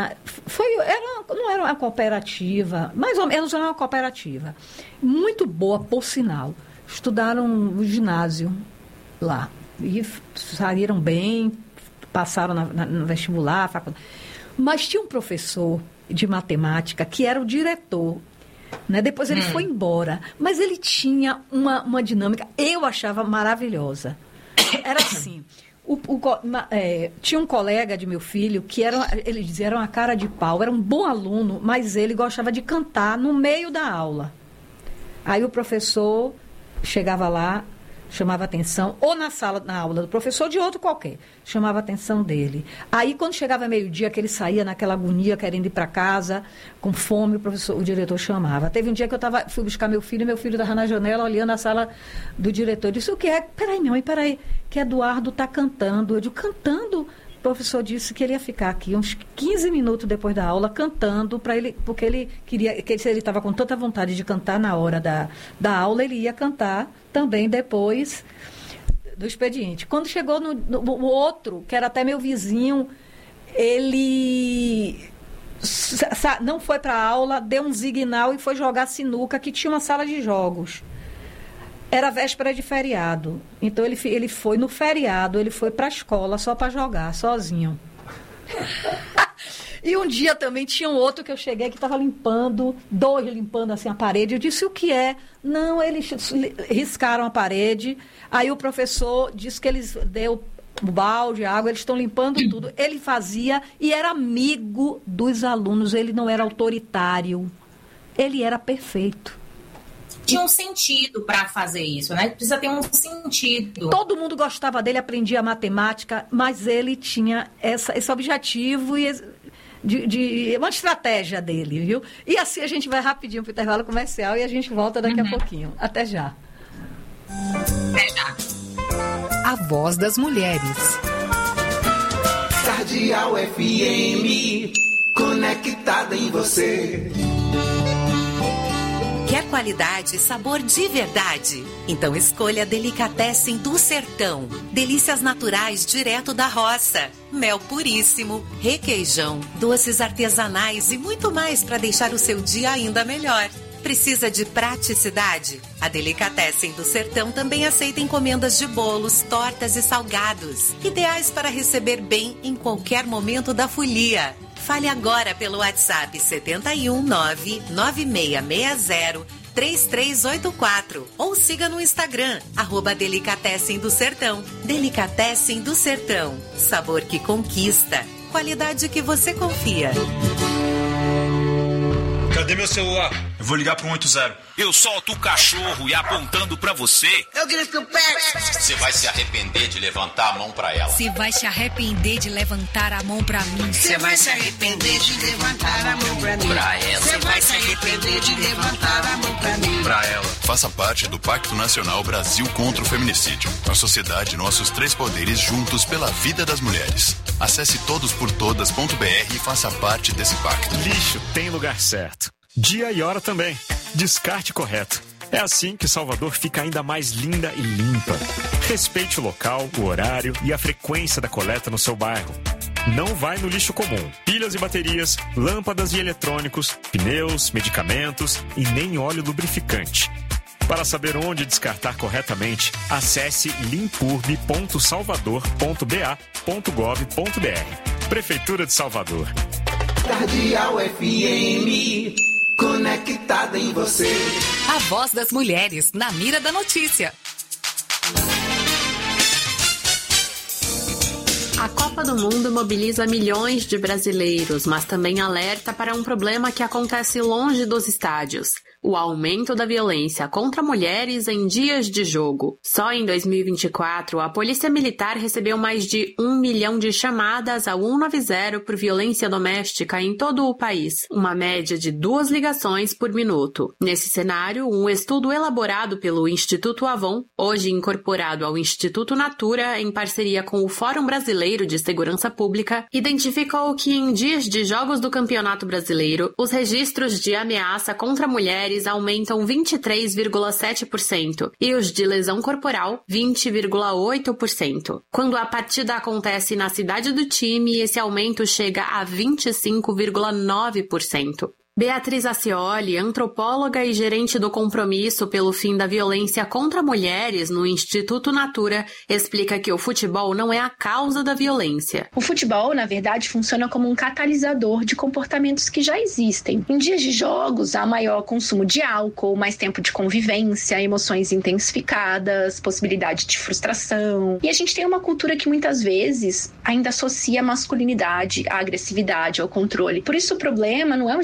não era uma cooperativa, mais ou menos era uma cooperativa, muito boa, por sinal. Estudaram no ginásio lá, e saíram bem, passaram no vestibular, faculdade. Mas tinha um professor de matemática que era o diretor, né? Depois ele foi embora, mas ele tinha uma dinâmica, eu achava maravilhosa. Era assim... tinha um colega de meu filho que ele dizia, era uma cara de pau, era um bom aluno, mas ele gostava de cantar no meio da aula. Aí o professor chegava lá, chamava atenção, ou na aula do professor, de outro qualquer, chamava a atenção dele. Aí, quando chegava meio-dia, que ele saía naquela agonia, querendo ir para casa, com fome, o diretor chamava. Teve um dia que eu fui buscar meu filho estava na janela, olhando a sala do diretor. Eu disse, o que é? Peraí, minha mãe, peraí, que Eduardo está cantando. Eu digo, cantando? professor disse que ele ia ficar aqui uns 15 minutos depois da aula cantando para ele, porque ele queria, que se ele estava com tanta vontade de cantar na hora da aula, ele ia cantar também depois do expediente. Quando chegou no outro, que era até meu vizinho, ele não foi para a aula, deu um signal e foi jogar sinuca, que tinha uma sala de jogos. Era véspera de feriado. Então, ele foi no feriado, ele foi para a escola só para jogar, sozinho. E um dia também tinha um outro que eu cheguei que estava limpando assim a parede. Eu disse, o que é? Não, eles riscaram a parede. Aí o professor disse que eles deu o balde, água, eles estão limpando tudo. Ele fazia e era amigo dos alunos, ele não era autoritário. Ele era perfeito. Tinha um sentido para fazer isso, né? Precisa ter um sentido. Todo mundo gostava dele, aprendia matemática, mas ele tinha esse objetivo e uma estratégia dele, viu? E assim a gente vai rapidinho para o intervalo comercial e a gente volta daqui a pouquinho. Até já. Até já. A voz das mulheres. Cardeal FM, conectada em você. Quer qualidade e sabor de verdade? Então escolha Delicatessen do Sertão. Delícias naturais direto da roça. Mel puríssimo, requeijão, doces artesanais e muito mais para deixar o seu dia ainda melhor. Precisa de praticidade? A Delicatessen do Sertão também aceita encomendas de bolos, tortas e salgados. Ideais para receber bem em qualquer momento da folia. Fale agora pelo WhatsApp 71996603384 ou siga no Instagram, @Delicatessen do Sertão. Delicatessen do Sertão. Sabor que conquista. Qualidade que você confia. Cadê meu celular? Eu vou ligar pro 180. Eu solto o cachorro e apontando pra você. Eu grito pé. Você vai se arrepender de levantar a mão pra ela. Você vai se arrepender de levantar a mão pra mim. Você vai se arrepender de levantar a mão pra mim. Pra ela. Você vai se arrepender de levantar a mão pra mim. Pra ela. Faça parte do Pacto Nacional Brasil contra o Feminicídio. A sociedade, nossos 3 poderes juntos pela vida das mulheres. Acesse todosportodas.br e faça parte desse pacto. Lixo tem lugar certo. Dia e hora também. Descarte correto. É assim que Salvador fica ainda mais linda e limpa. Respeite o local, o horário e a frequência da coleta no seu bairro. Não vai no lixo comum. Pilhas e baterias, lâmpadas e eletrônicos, pneus, medicamentos e nem óleo lubrificante. Para saber onde descartar corretamente, acesse limpurbe.salvador.ba.gov.br. Prefeitura de Salvador. Cardeal FM, conectada em você. A voz das mulheres, na mira da notícia. A Copa do Mundo mobiliza milhões de brasileiros, mas também alerta para um problema que acontece longe dos estádios: o aumento da violência contra mulheres em dias de jogo. Só em 2024, a Polícia Militar recebeu mais de 1 milhão de chamadas ao 190 por violência doméstica em todo o país, uma média de 2 ligações por minuto. Nesse cenário, um estudo elaborado pelo Instituto Avon, hoje incorporado ao Instituto Natura, em parceria com o Fórum Brasileiro de Segurança Pública, identificou que em dias de jogos do Campeonato Brasileiro, os registros de ameaça contra mulheres aumentam 23,7% e os de lesão corporal 20,8%. Quando a partida acontece na cidade do time, esse aumento chega a 25,9%. Beatriz Acioli, antropóloga e gerente do Compromisso pelo Fim da Violência contra Mulheres no Instituto Natura, explica que o futebol não é a causa da violência. O futebol, na verdade, funciona como um catalisador de comportamentos que já existem. Em dias de jogos, há maior consumo de álcool, mais tempo de convivência, emoções intensificadas, possibilidade de frustração. E a gente tem uma cultura que muitas vezes ainda associa a masculinidade, a agressividade, ao controle. Por isso o problema não é o esporte,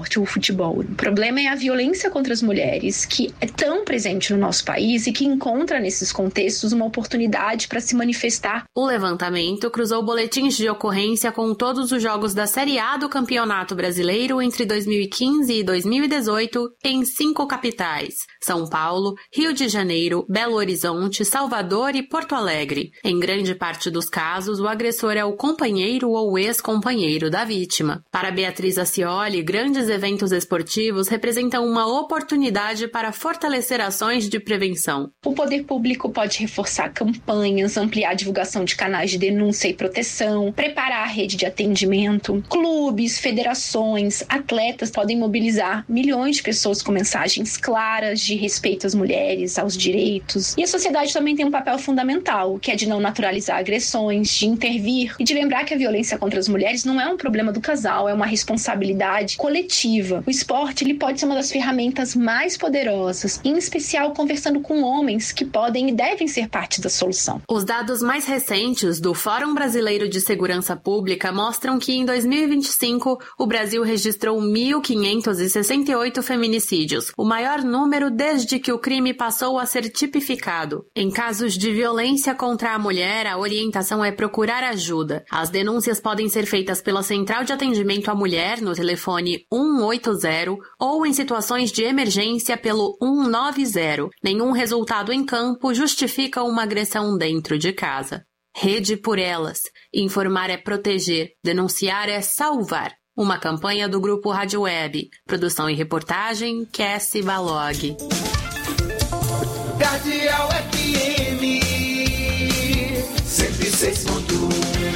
esporte, o futebol. O problema é a violência contra as mulheres, que é tão presente no nosso país e que encontra nesses contextos uma oportunidade para se manifestar. O levantamento cruzou boletins de ocorrência com todos os jogos da Série A do Campeonato Brasileiro entre 2015 e 2018 em 5 capitais: São Paulo, Rio de Janeiro, Belo Horizonte, Salvador e Porto Alegre. Em grande parte dos casos, o agressor é o companheiro ou ex-companheiro da vítima. Para Beatriz Acioli, grandes eventos esportivos representam uma oportunidade para fortalecer ações de prevenção. O poder público pode reforçar campanhas, ampliar a divulgação de canais de denúncia e proteção, preparar a rede de atendimento. Clubes, federações, atletas podem mobilizar milhões de pessoas com mensagens claras de respeito às mulheres, aos direitos. E a sociedade também tem um papel fundamental, que é de não naturalizar agressões, de intervir e de lembrar que a violência contra as mulheres não é um problema do casal, é uma responsabilidade coletiva. O esporte ele pode ser uma das ferramentas mais poderosas, em especial conversando com homens que podem e devem ser parte da solução. Os dados mais recentes do Fórum Brasileiro de Segurança Pública mostram que em 2025 o Brasil registrou 1.568 feminicídios, o maior número desde que o crime passou a ser tipificado. Em casos de violência contra a mulher, a orientação é procurar ajuda. As denúncias podem ser feitas pela Central de Atendimento à Mulher no telefone 180 ou em situações de emergência pelo 190. Nenhum resultado em campo justifica uma agressão dentro de casa. Rede por Elas. Informar é proteger, denunciar é salvar. Uma campanha do Grupo Rádio Web. Produção e reportagem, Cassie Balog. Cardeal FM 106.1.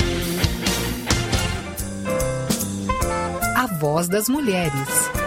A voz das mulheres.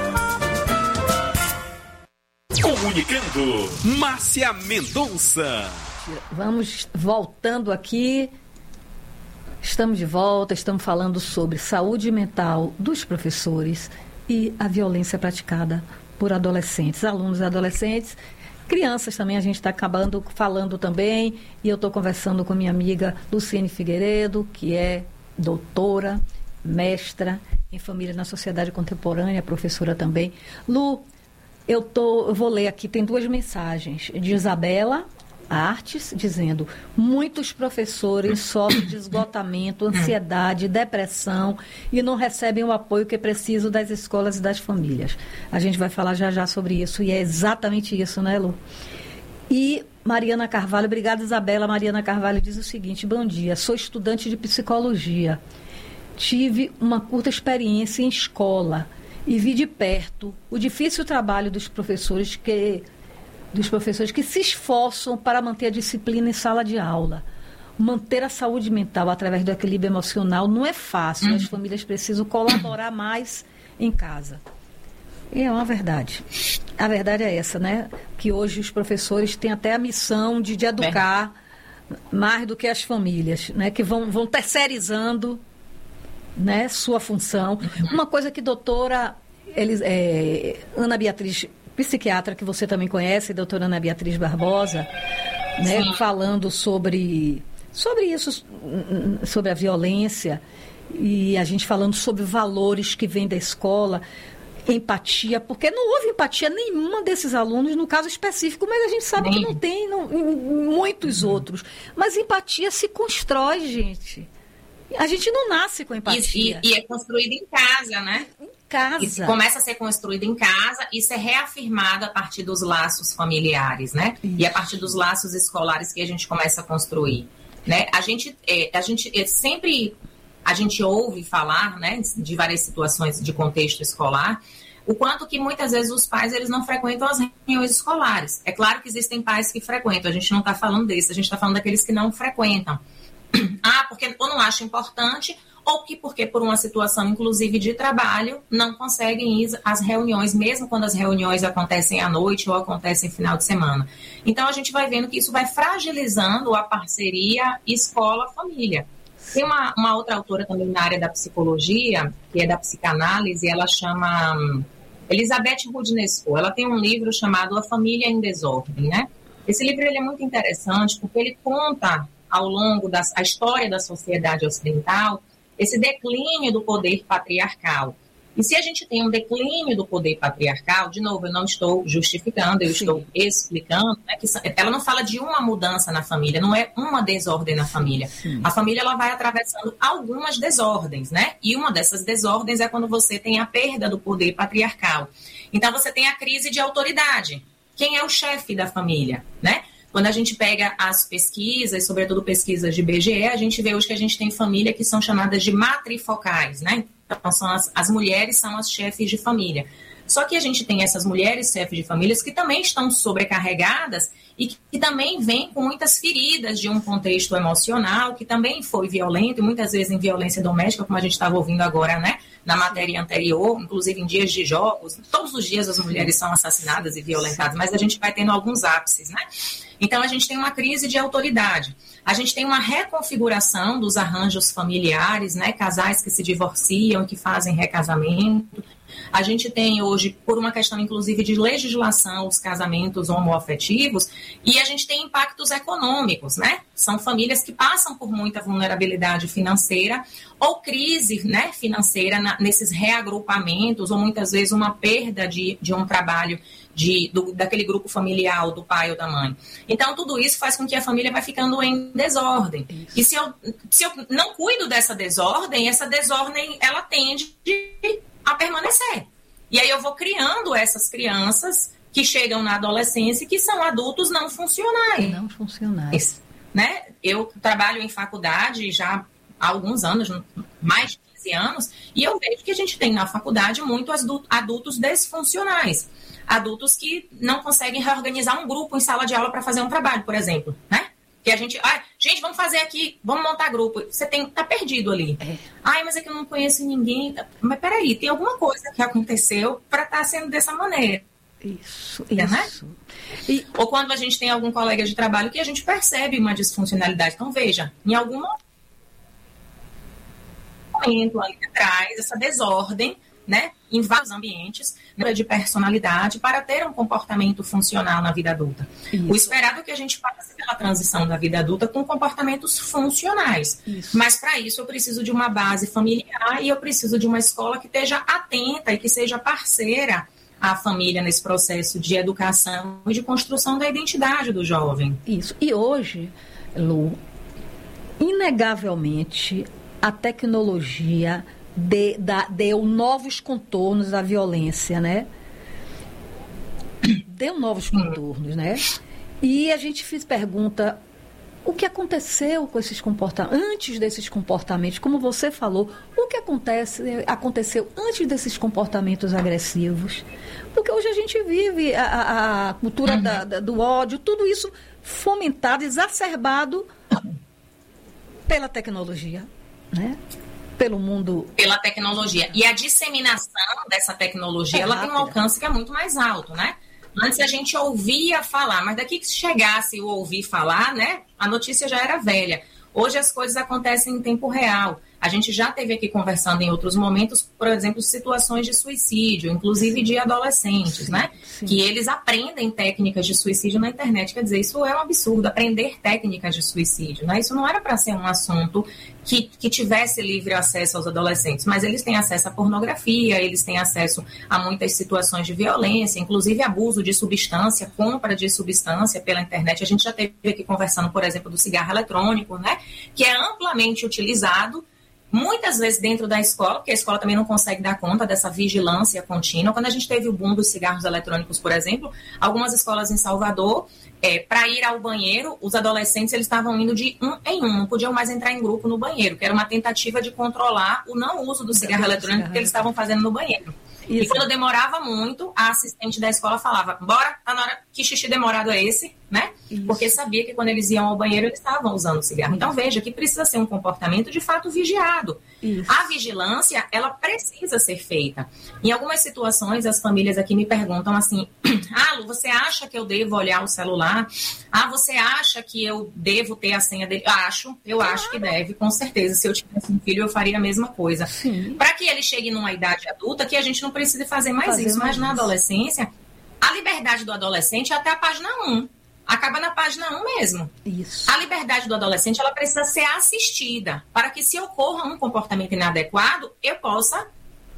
Comunicando, Márcia Mendonça. Vamos voltando aqui. Estamos de volta, estamos falando sobre saúde mental dos professores e a violência praticada por adolescentes, alunos e adolescentes. Crianças também, a gente está acabando falando também, e eu estou conversando com minha amiga Luciene Figueiredo, que é doutora, mestra em família na sociedade contemporânea, professora também. Lu, eu vou ler aqui, tem 2 mensagens de Isabela Artes, dizendo: muitos professores sofrem de esgotamento, ansiedade, depressão e não recebem o apoio que precisam das escolas e das famílias. A gente vai falar já já sobre isso, e é exatamente isso, né, Lu? E Mariana Carvalho, obrigada, Isabela. Mariana Carvalho diz o seguinte: bom dia, sou estudante de psicologia. Tive uma curta experiência em escola e vi de perto o difícil trabalho dos professores que se esforçam para manter a disciplina em sala de aula. Manter a saúde mental através do equilíbrio emocional não é fácil. As famílias precisam colaborar mais em casa. E é uma verdade. A verdade é essa, né? Que hoje os professores têm até a missão de educar mais do que as famílias, né? Que vão terceirizando, né, sua função. Uma coisa que doutora Ana Beatriz, psiquiatra que você também conhece, doutora Ana Beatriz Barbosa, né, falando sobre isso, sobre a violência, e a gente falando sobre valores que vêm da escola, empatia, porque não houve empatia nenhuma desses alunos, no caso específico, mas a gente sabe que não tem em muitos outros. Mas empatia se constrói, gente. A gente não nasce com empatia. E é construído em casa, né? Em casa. E começa a ser construído em casa e ser reafirmado a partir dos laços familiares, né? Isso. E a partir dos laços escolares que a gente começa a construir, né? A gente sempre ouve falar, né, de várias situações de contexto escolar, o quanto que muitas vezes os pais eles não frequentam as reuniões escolares. É claro que existem pais que frequentam, a gente não está falando desse, a gente está falando daqueles que não frequentam. Porque ou não acha importante, ou porque por uma situação, inclusive, de trabalho, não conseguem ir às reuniões, mesmo quando as reuniões acontecem à noite ou acontecem no final de semana. Então, a gente vai vendo que isso vai fragilizando a parceria escola-família. Tem uma outra autora também na área da psicologia, que é da psicanálise, ela chama Elizabeth Rudnesco. Ela tem um livro chamado A Família em Desordem, né? Esse livro ele é muito interessante porque ele conta ao longo da história da sociedade ocidental, esse declínio do poder patriarcal. E se a gente tem um declínio do poder patriarcal, de novo, eu não estou justificando, eu estou explicando, né, que ela não fala de uma mudança na família, não é uma desordem na família. A família ela vai atravessando algumas desordens, né? E uma dessas desordens é quando você tem a perda do poder patriarcal. Então, você tem a crise de autoridade. Quem é o chefe da família, né? Quando a gente pega as pesquisas, sobretudo pesquisas de IBGE, a gente vê hoje que a gente tem família que são chamadas de matrifocais, né? Então, são as mulheres são as chefes de família. Só que a gente tem essas mulheres chefes de famílias que também estão sobrecarregadas e que também vêm com muitas feridas de um contexto emocional, que também foi violento, e muitas vezes em violência doméstica, como a gente estava ouvindo agora, né? Na matéria anterior, inclusive em dias de jogos, todos os dias as mulheres são assassinadas e violentadas, mas a gente vai tendo alguns ápices, né? Então, a gente tem uma crise de autoridade. A gente tem uma reconfiguração dos arranjos familiares, né? Casais que se divorciam e que fazem recasamento. A gente tem hoje, por uma questão inclusive de legislação, os casamentos homoafetivos, e a gente tem impactos econômicos, né? São famílias que passam por muita vulnerabilidade financeira ou crise, né, financeira nesses reagrupamentos, ou muitas vezes uma perda de um trabalho daquele grupo familiar, do pai ou da mãe. Então, tudo isso faz com que a família vai ficando em desordem. Isso. E se eu não cuido dessa desordem, ela tende a permanecer. E aí eu vou criando essas crianças que chegam na adolescência e que são adultos não funcionais. Não funcionais. Né? Eu trabalho em faculdade já há alguns anos, mais de 15 anos, e eu vejo que a gente tem na faculdade muitos adultos desfuncionais. Adultos que não conseguem reorganizar um grupo em sala de aula para fazer um trabalho, por exemplo, né? Que a gente, vamos fazer aqui, vamos montar grupo. Você tá perdido ali. Mas é que eu não conheço ninguém. Mas peraí, tem alguma coisa que aconteceu para estar sendo dessa maneira. Isso. Né? Ou quando a gente tem algum colega de trabalho que a gente percebe uma disfuncionalidade. Então, veja, em algum momento ali atrás, essa desordem, né, em vários ambientes, né, de personalidade, para ter um comportamento funcional na vida adulta. Isso. O esperado é que a gente passe pela transição da vida adulta com comportamentos funcionais. Isso. Mas, para isso, eu preciso de uma base familiar e eu preciso de uma escola que esteja atenta e que seja parceira à família nesse processo de educação e de construção da identidade do jovem. Isso. E hoje, Lu, inegavelmente, a tecnologia deu novos contornos à violência, né? Deu novos contornos, né? E a gente pergunta, o que aconteceu com esses comportamentos, antes desses comportamentos, como você falou, o que aconteceu antes desses comportamentos agressivos? Porque hoje a gente vive a cultura do ódio, tudo isso fomentado, exacerbado pela tecnologia, né? Pelo mundo. Pela tecnologia. E a disseminação dessa tecnologia, ela tem um alcance que é muito mais alto, né? Antes a gente ouvia falar, mas daqui que chegasse o ouvir falar, né? A notícia já era velha. Hoje as coisas acontecem em tempo real. A gente já teve aqui conversando em outros momentos, por exemplo, situações de suicídio, inclusive de adolescentes, né? Sim. Que eles aprendem técnicas de suicídio na internet. Quer dizer, isso é um absurdo, aprender técnicas de suicídio, né? Isso não era para ser um assunto que tivesse livre acesso aos adolescentes, mas eles têm acesso à pornografia, eles têm acesso a muitas situações de violência, inclusive abuso de substância, compra de substância pela internet. A gente já teve aqui conversando, por exemplo, do cigarro eletrônico, né? Que é amplamente utilizado, muitas vezes dentro da escola, porque a escola também não consegue dar conta dessa vigilância contínua. Quando a gente teve o boom dos cigarros eletrônicos, por exemplo, algumas escolas em Salvador, para ir ao banheiro, os adolescentes eles estavam indo de um em um, não podiam mais entrar em grupo no banheiro, que era uma tentativa de controlar o não uso do cigarro eletrônico que eles estavam fazendo no banheiro. Isso. E quando demorava muito, a assistente da escola falava, bora, tá na hora, que xixi demorado é esse, né? Isso. Porque sabia que quando eles iam ao banheiro, eles estavam usando cigarro. Então, veja que precisa ser um comportamento de fato vigiado. Isso. A vigilância, ela precisa ser feita. Em algumas situações, as famílias aqui me perguntam assim, Lu, você acha que eu devo olhar o celular? Você acha que eu devo ter a senha dele? Eu acho que deve, com certeza. Se eu tivesse um filho, eu faria a mesma coisa. Para que ele chegue numa idade adulta, que a gente não precisa fazer mais isso. Mas na adolescência, a liberdade do adolescente é até a página 1. Acaba na página 1 mesmo. Isso. A liberdade do adolescente, ela precisa ser assistida, para que se ocorra um comportamento inadequado, eu possa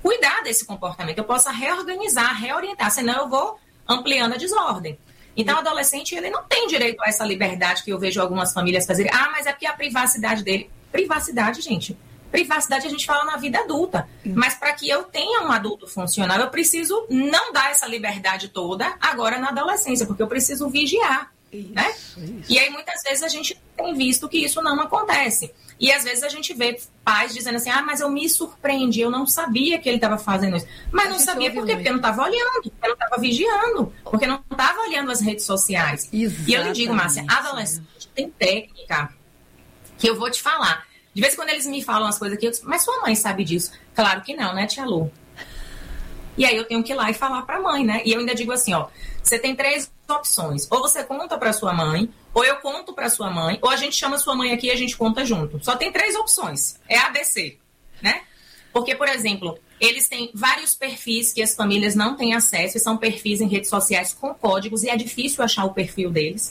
cuidar desse comportamento, eu possa reorganizar, reorientar, senão eu vou ampliando a desordem. Então, o adolescente, ele não tem direito a essa liberdade que eu vejo algumas famílias fazerem. Mas é porque a privacidade dele... Privacidade, gente. Privacidade a gente fala na vida adulta. Mas para que eu tenha um adulto funcional, eu preciso não dar essa liberdade toda agora na adolescência, porque eu preciso vigiar. Né? E aí, muitas vezes, a gente tem visto que isso não acontece. E, às vezes, a gente vê pais dizendo assim, mas eu me surpreendi, eu não sabia que ele estava fazendo isso. Mas não sabia por quê? Porque não estava olhando, porque não estava vigiando, porque não estava olhando as redes sociais. Exatamente. E eu lhe digo, Márcia, adolescente tem técnica que eu vou te falar. De vez em quando eles me falam as coisas aqui, eu digo, mas sua mãe sabe disso? Claro que não, né, tia Lu? E aí eu tenho que ir lá e falar para a mãe, né? E eu ainda digo assim, você tem 3 opções. Ou você conta para sua mãe, ou eu conto para sua mãe, ou a gente chama sua mãe aqui e a gente conta junto. Só tem 3 opções. É ABC, né? Porque, por exemplo, eles têm vários perfis que as famílias não têm acesso, e são perfis em redes sociais com códigos, e é difícil achar o perfil deles.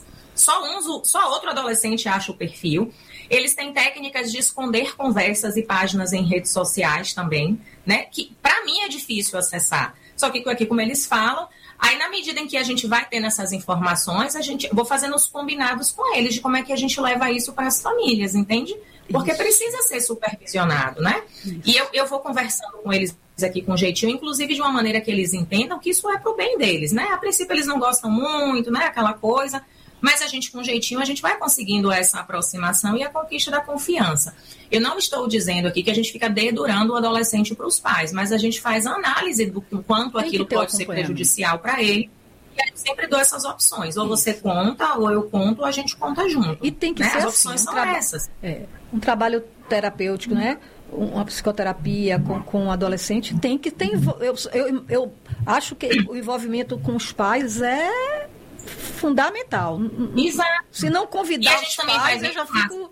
Só outro adolescente acha o perfil. Eles têm técnicas de esconder conversas e páginas em redes sociais também, né? Que, para mim, é difícil acessar. Só que aqui, como eles falam, aí na medida em que a gente vai tendo essas informações, vou fazendo os combinados com eles de como é que a gente leva isso para as famílias, entende? Porque precisa ser supervisionado, né? Isso. E eu vou conversando com eles aqui com jeitinho, inclusive de uma maneira que eles entendam que isso é pro bem deles, né? A princípio eles não gostam muito, né? Aquela coisa... Mas a gente, com jeitinho, a gente vai conseguindo essa aproximação e a conquista da confiança. Eu não estou dizendo aqui que a gente fica dedurando o adolescente para os pais, mas a gente faz análise do quanto aquilo pode ser prejudicial para ele. E a gente sempre dou essas opções. Ou você conta, ou eu conto, ou a gente conta junto. E tem que ser as opções são essas. Um trabalho terapêutico, né? Uma psicoterapia com adolescente tem que ter... Eu acho que o envolvimento com os pais é... fundamental. Exato. Se não convidar os pais, eu já fico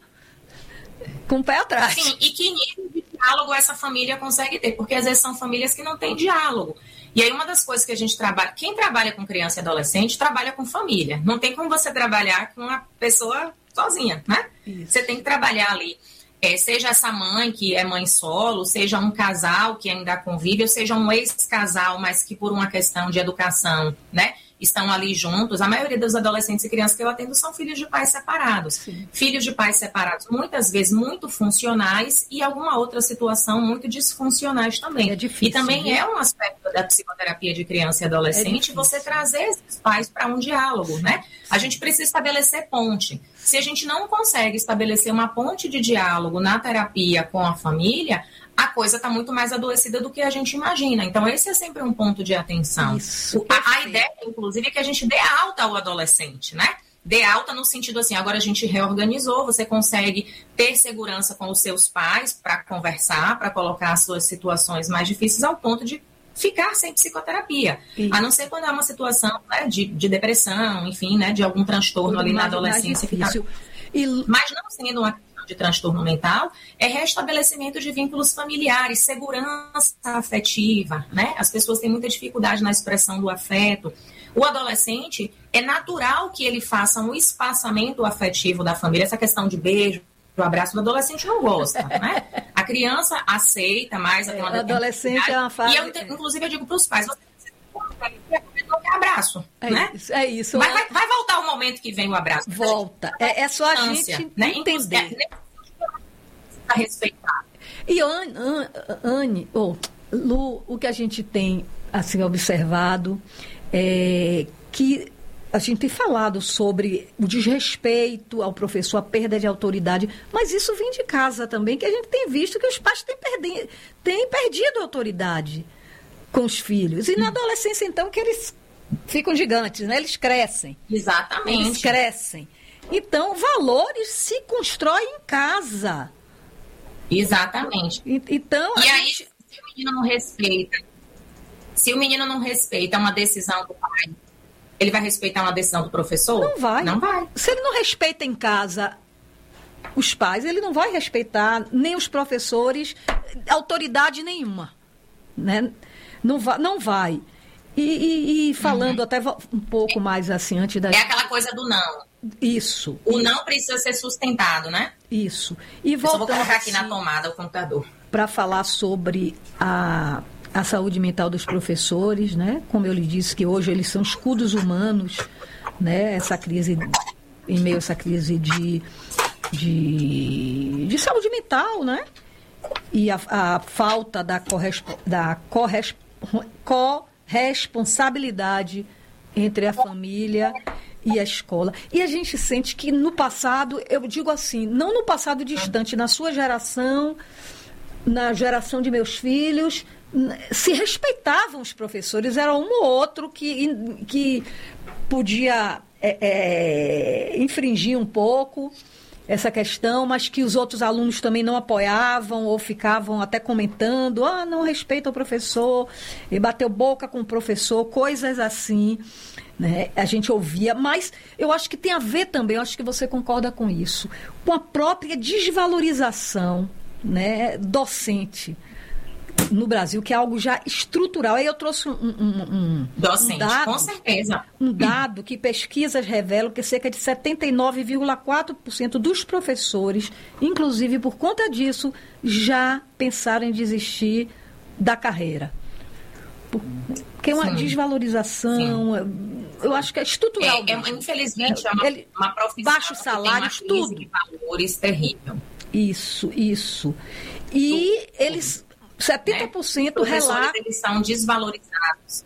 com o pé atrás. Sim, e que nível de diálogo essa família consegue ter? Porque às vezes são famílias que não têm diálogo. E aí uma das coisas que a gente trabalha, quem trabalha com criança e adolescente, trabalha com família. Não tem como você trabalhar com uma pessoa sozinha, né? Isso. Você tem que trabalhar ali. Seja essa mãe que é mãe solo, seja um casal que ainda convive, ou seja um ex-casal, mas que por uma questão de educação, né? Estão ali juntos. A maioria dos adolescentes e crianças que eu atendo são filhos de pais separados. Sim. Filhos de pais separados, muitas vezes muito funcionais e alguma outra situação muito disfuncionais também. É difícil, e também é um aspecto da psicoterapia de criança e adolescente você trazer esses pais para um diálogo, né? A gente precisa estabelecer ponte. Se a gente não consegue estabelecer uma ponte de diálogo na terapia com a família, a coisa está muito mais adoecida do que a gente imagina. Então, esse é sempre um ponto de atenção. Isso, a ideia, inclusive, é que a gente dê alta ao adolescente, né? Dê alta no sentido assim, agora a gente reorganizou, você consegue ter segurança com os seus pais para conversar, para colocar as suas situações mais difíceis ao ponto de ficar sem psicoterapia. Isso. A não ser quando é uma situação, né, de depressão, enfim, né, de algum transtorno ali na adolescência. Mas não sendo uma de transtorno mental, é restabelecimento de vínculos familiares, segurança afetiva, né? As pessoas têm muita dificuldade na expressão do afeto. O adolescente, é natural que ele faça um espaçamento afetivo da família, essa questão de beijo, do abraço, do adolescente não gosta, né? A criança aceita mais, tem uma adolescente é uma fase... E eu, inclusive, eu digo para os pais, você não quer abraço, né? É isso. Mas vai voltar o momento que vem o abraço. Volta. É só a gente entender. A respeitar. E, Anne, Lu, o que a gente tem assim, observado é que a gente tem falado sobre o desrespeito ao professor, a perda de autoridade, mas isso vem de casa também, que a gente tem visto que os pais têm perdido a autoridade com os filhos. E na adolescência, então, que eles ficam gigantes, né? Eles crescem. Exatamente. Eles crescem. Então, valores se constroem em casa. Exatamente. Então, e aí, se o menino não respeita uma decisão do pai, ele vai respeitar uma decisão do professor? Não vai. Não vai. Se ele não respeita em casa os pais, ele não vai respeitar nem os professores, autoridade nenhuma, né? Não vai. E falando até um pouco mais assim, antes da... É aquela coisa do não. Isso. O não precisa ser sustentado, né? Isso. E voltando, eu só vou colocar aqui na tomada o computador. Para falar sobre a a saúde mental dos professores, né? Como eu lhe disse, que hoje eles são escudos humanos, né? Essa crise, em meio a essa crise de saúde mental, né? E a falta da corresponsabilidade entre a família e a escola. E a gente sente que no passado, eu digo assim, não no passado distante, na sua geração, na geração de meus filhos, se respeitavam os professores, era um ou outro que podia infringir um pouco essa questão, mas que os outros alunos também não apoiavam ou ficavam até comentando, não respeita o professor, e bateu boca com o professor, coisas assim, né? A gente ouvia, mas eu acho que tem a ver também, eu acho que você concorda com isso, com a própria desvalorização, né, docente no Brasil, que é algo já estrutural. Aí eu trouxe docente, dado, com certeza. Um dado que pesquisas revelam que cerca de 79,4% dos professores, inclusive por conta disso, já pensaram em desistir da carreira. Porque é uma desvalorização, eu acho que é estrutural. Infelizmente, é uma profissão baixos salários, que tem uma crise de valores terrível. Isso. E eles... 70% relatam... Eles são desvalorizados.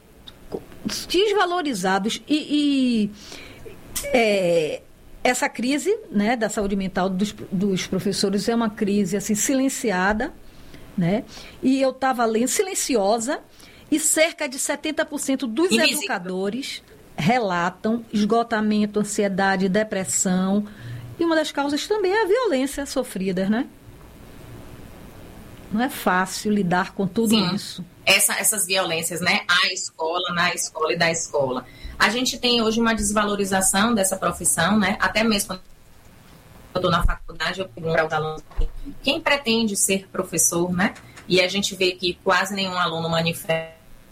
Essa crise, né, da saúde mental dos professores é uma crise assim, silenciada, né? E eu estava lendo, silenciosa, e cerca de 70% dos educadores relatam esgotamento, ansiedade, depressão. E uma das causas também é a violência sofrida, né? Não é fácil lidar com tudo isso. Essas violências, né? Na escola e da escola. A gente tem hoje uma desvalorização dessa profissão, né? Até mesmo quando eu estou na faculdade, eu pergunto aos alunos quem pretende ser professor, né? E a gente vê que quase nenhum aluno manifesta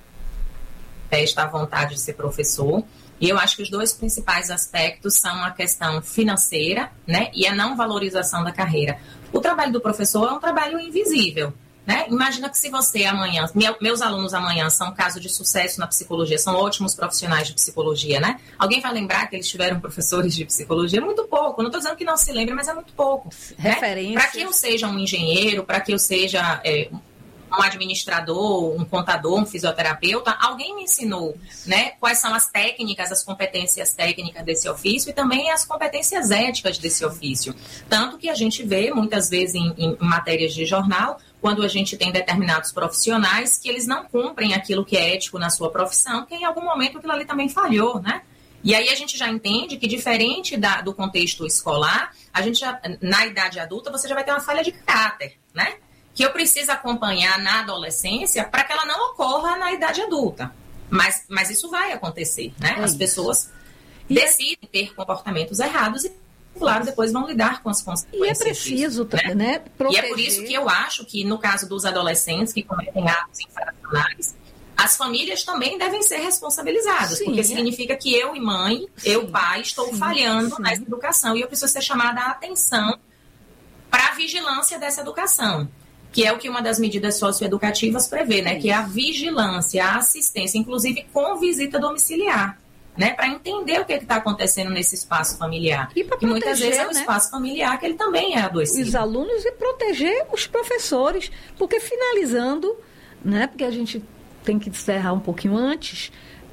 a vontade de ser professor. E eu acho que os dois principais aspectos são a questão financeira, né? E a não valorização da carreira. O trabalho do professor é um trabalho invisível, né? Imagina que se você amanhã... Meus alunos amanhã são um caso de sucesso na psicologia, são ótimos profissionais de psicologia, né? Alguém vai lembrar que eles tiveram professores de psicologia? Muito pouco. Não estou dizendo que não se lembre, mas é muito pouco. Referências. Né? Para que eu seja um engenheiro, para que eu seja... um administrador, um contador, um fisioterapeuta, alguém me ensinou, né, quais são as técnicas, as competências técnicas desse ofício e também as competências éticas desse ofício. Tanto que a gente vê, muitas vezes, em matérias de jornal, quando a gente tem determinados profissionais que eles não cumprem aquilo que é ético na sua profissão, porque em algum momento aquilo ali também falhou, né? E aí a gente já entende que, diferente do contexto escolar, a gente já, na idade adulta, você já vai ter uma falha de caráter, né? Que eu preciso acompanhar na adolescência para que ela não ocorra na idade adulta. Mas isso vai acontecer, né? As pessoas decidem ter comportamentos errados e, claro, depois vão lidar com as consequências. E é preciso, disso, né? E é por isso que eu acho que, no caso dos adolescentes que cometem atos infracionais, as famílias também devem ser responsabilizadas, porque significa que eu e mãe, eu pai, estou falhando nessa educação e eu preciso ser chamada a atenção para a vigilância dessa educação. Que é o que uma das medidas socioeducativas prevê, né? Que é a vigilância, a assistência, inclusive com visita domiciliar, né? Para entender o que está acontecendo nesse espaço familiar. E muitas vezes é um espaço familiar que ele também é adoecido. Os alunos e proteger os professores. Porque finalizando, né? Porque a gente tem que encerrar um pouquinho antes,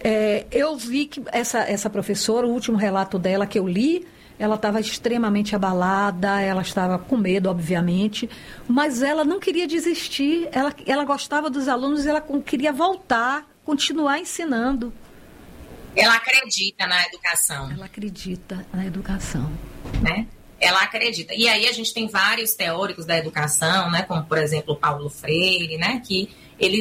eu vi que essa professora, o último relato dela que eu li, ela estava extremamente abalada, ela estava com medo, obviamente, mas ela não queria desistir, ela gostava dos alunos, ela queria voltar, continuar ensinando. Ela acredita na educação. Ela acredita na educação. Né? Ela acredita. E aí a gente tem vários teóricos da educação, né, como, por exemplo, Paulo Freire, né, que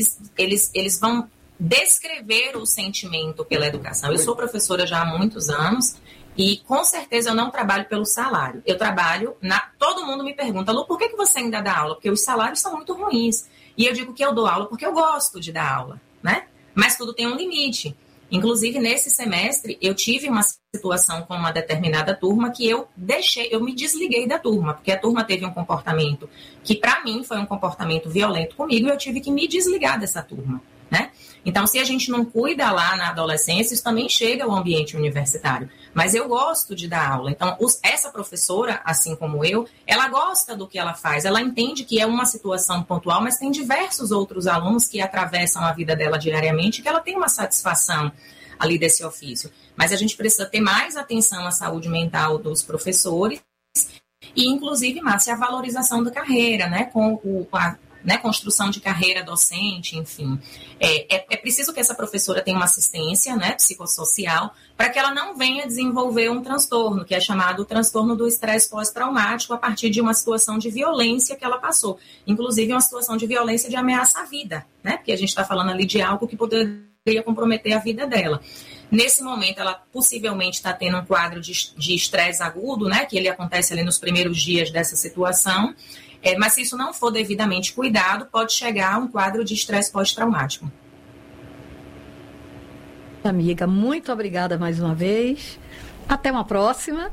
eles vão descrever o sentimento pela educação. Eu sou professora já há muitos anos, e, com certeza, eu não trabalho pelo salário. Eu trabalho... Todo mundo me pergunta, Lu, por que você ainda dá aula? Porque os salários são muito ruins. E eu digo que eu dou aula porque eu gosto de dar aula, né? Mas tudo tem um limite. Inclusive, nesse semestre, eu tive uma situação com uma determinada turma que eu me desliguei da turma, porque a turma teve um comportamento que, para mim, foi um comportamento violento comigo, e eu tive que me desligar dessa turma, né? Então, se a gente não cuida lá na adolescência, isso também chega ao ambiente universitário. Mas eu gosto de dar aula. Então, essa professora, assim como eu, ela gosta do que ela faz. Ela entende que é uma situação pontual, mas tem diversos outros alunos que atravessam a vida dela diariamente, que ela tem uma satisfação ali desse ofício. Mas a gente precisa ter mais atenção à saúde mental dos professores e, inclusive, Márcia, a valorização da carreira, né, com construção de carreira docente, enfim. É preciso que essa professora tenha uma assistência, né, psicossocial, para que ela não venha desenvolver um transtorno, que é chamado transtorno do estresse pós-traumático, a partir de uma situação de violência que ela passou. Inclusive, uma situação de violência de ameaça à vida, né, porque a gente está falando ali de algo que poderia comprometer a vida dela. Nesse momento, ela possivelmente está tendo um quadro de estresse agudo, né, que ele acontece ali nos primeiros dias dessa situação. Mas se isso não for devidamente cuidado, pode chegar a um quadro de estresse pós-traumático. Amiga, muito obrigada mais uma vez. Até uma próxima.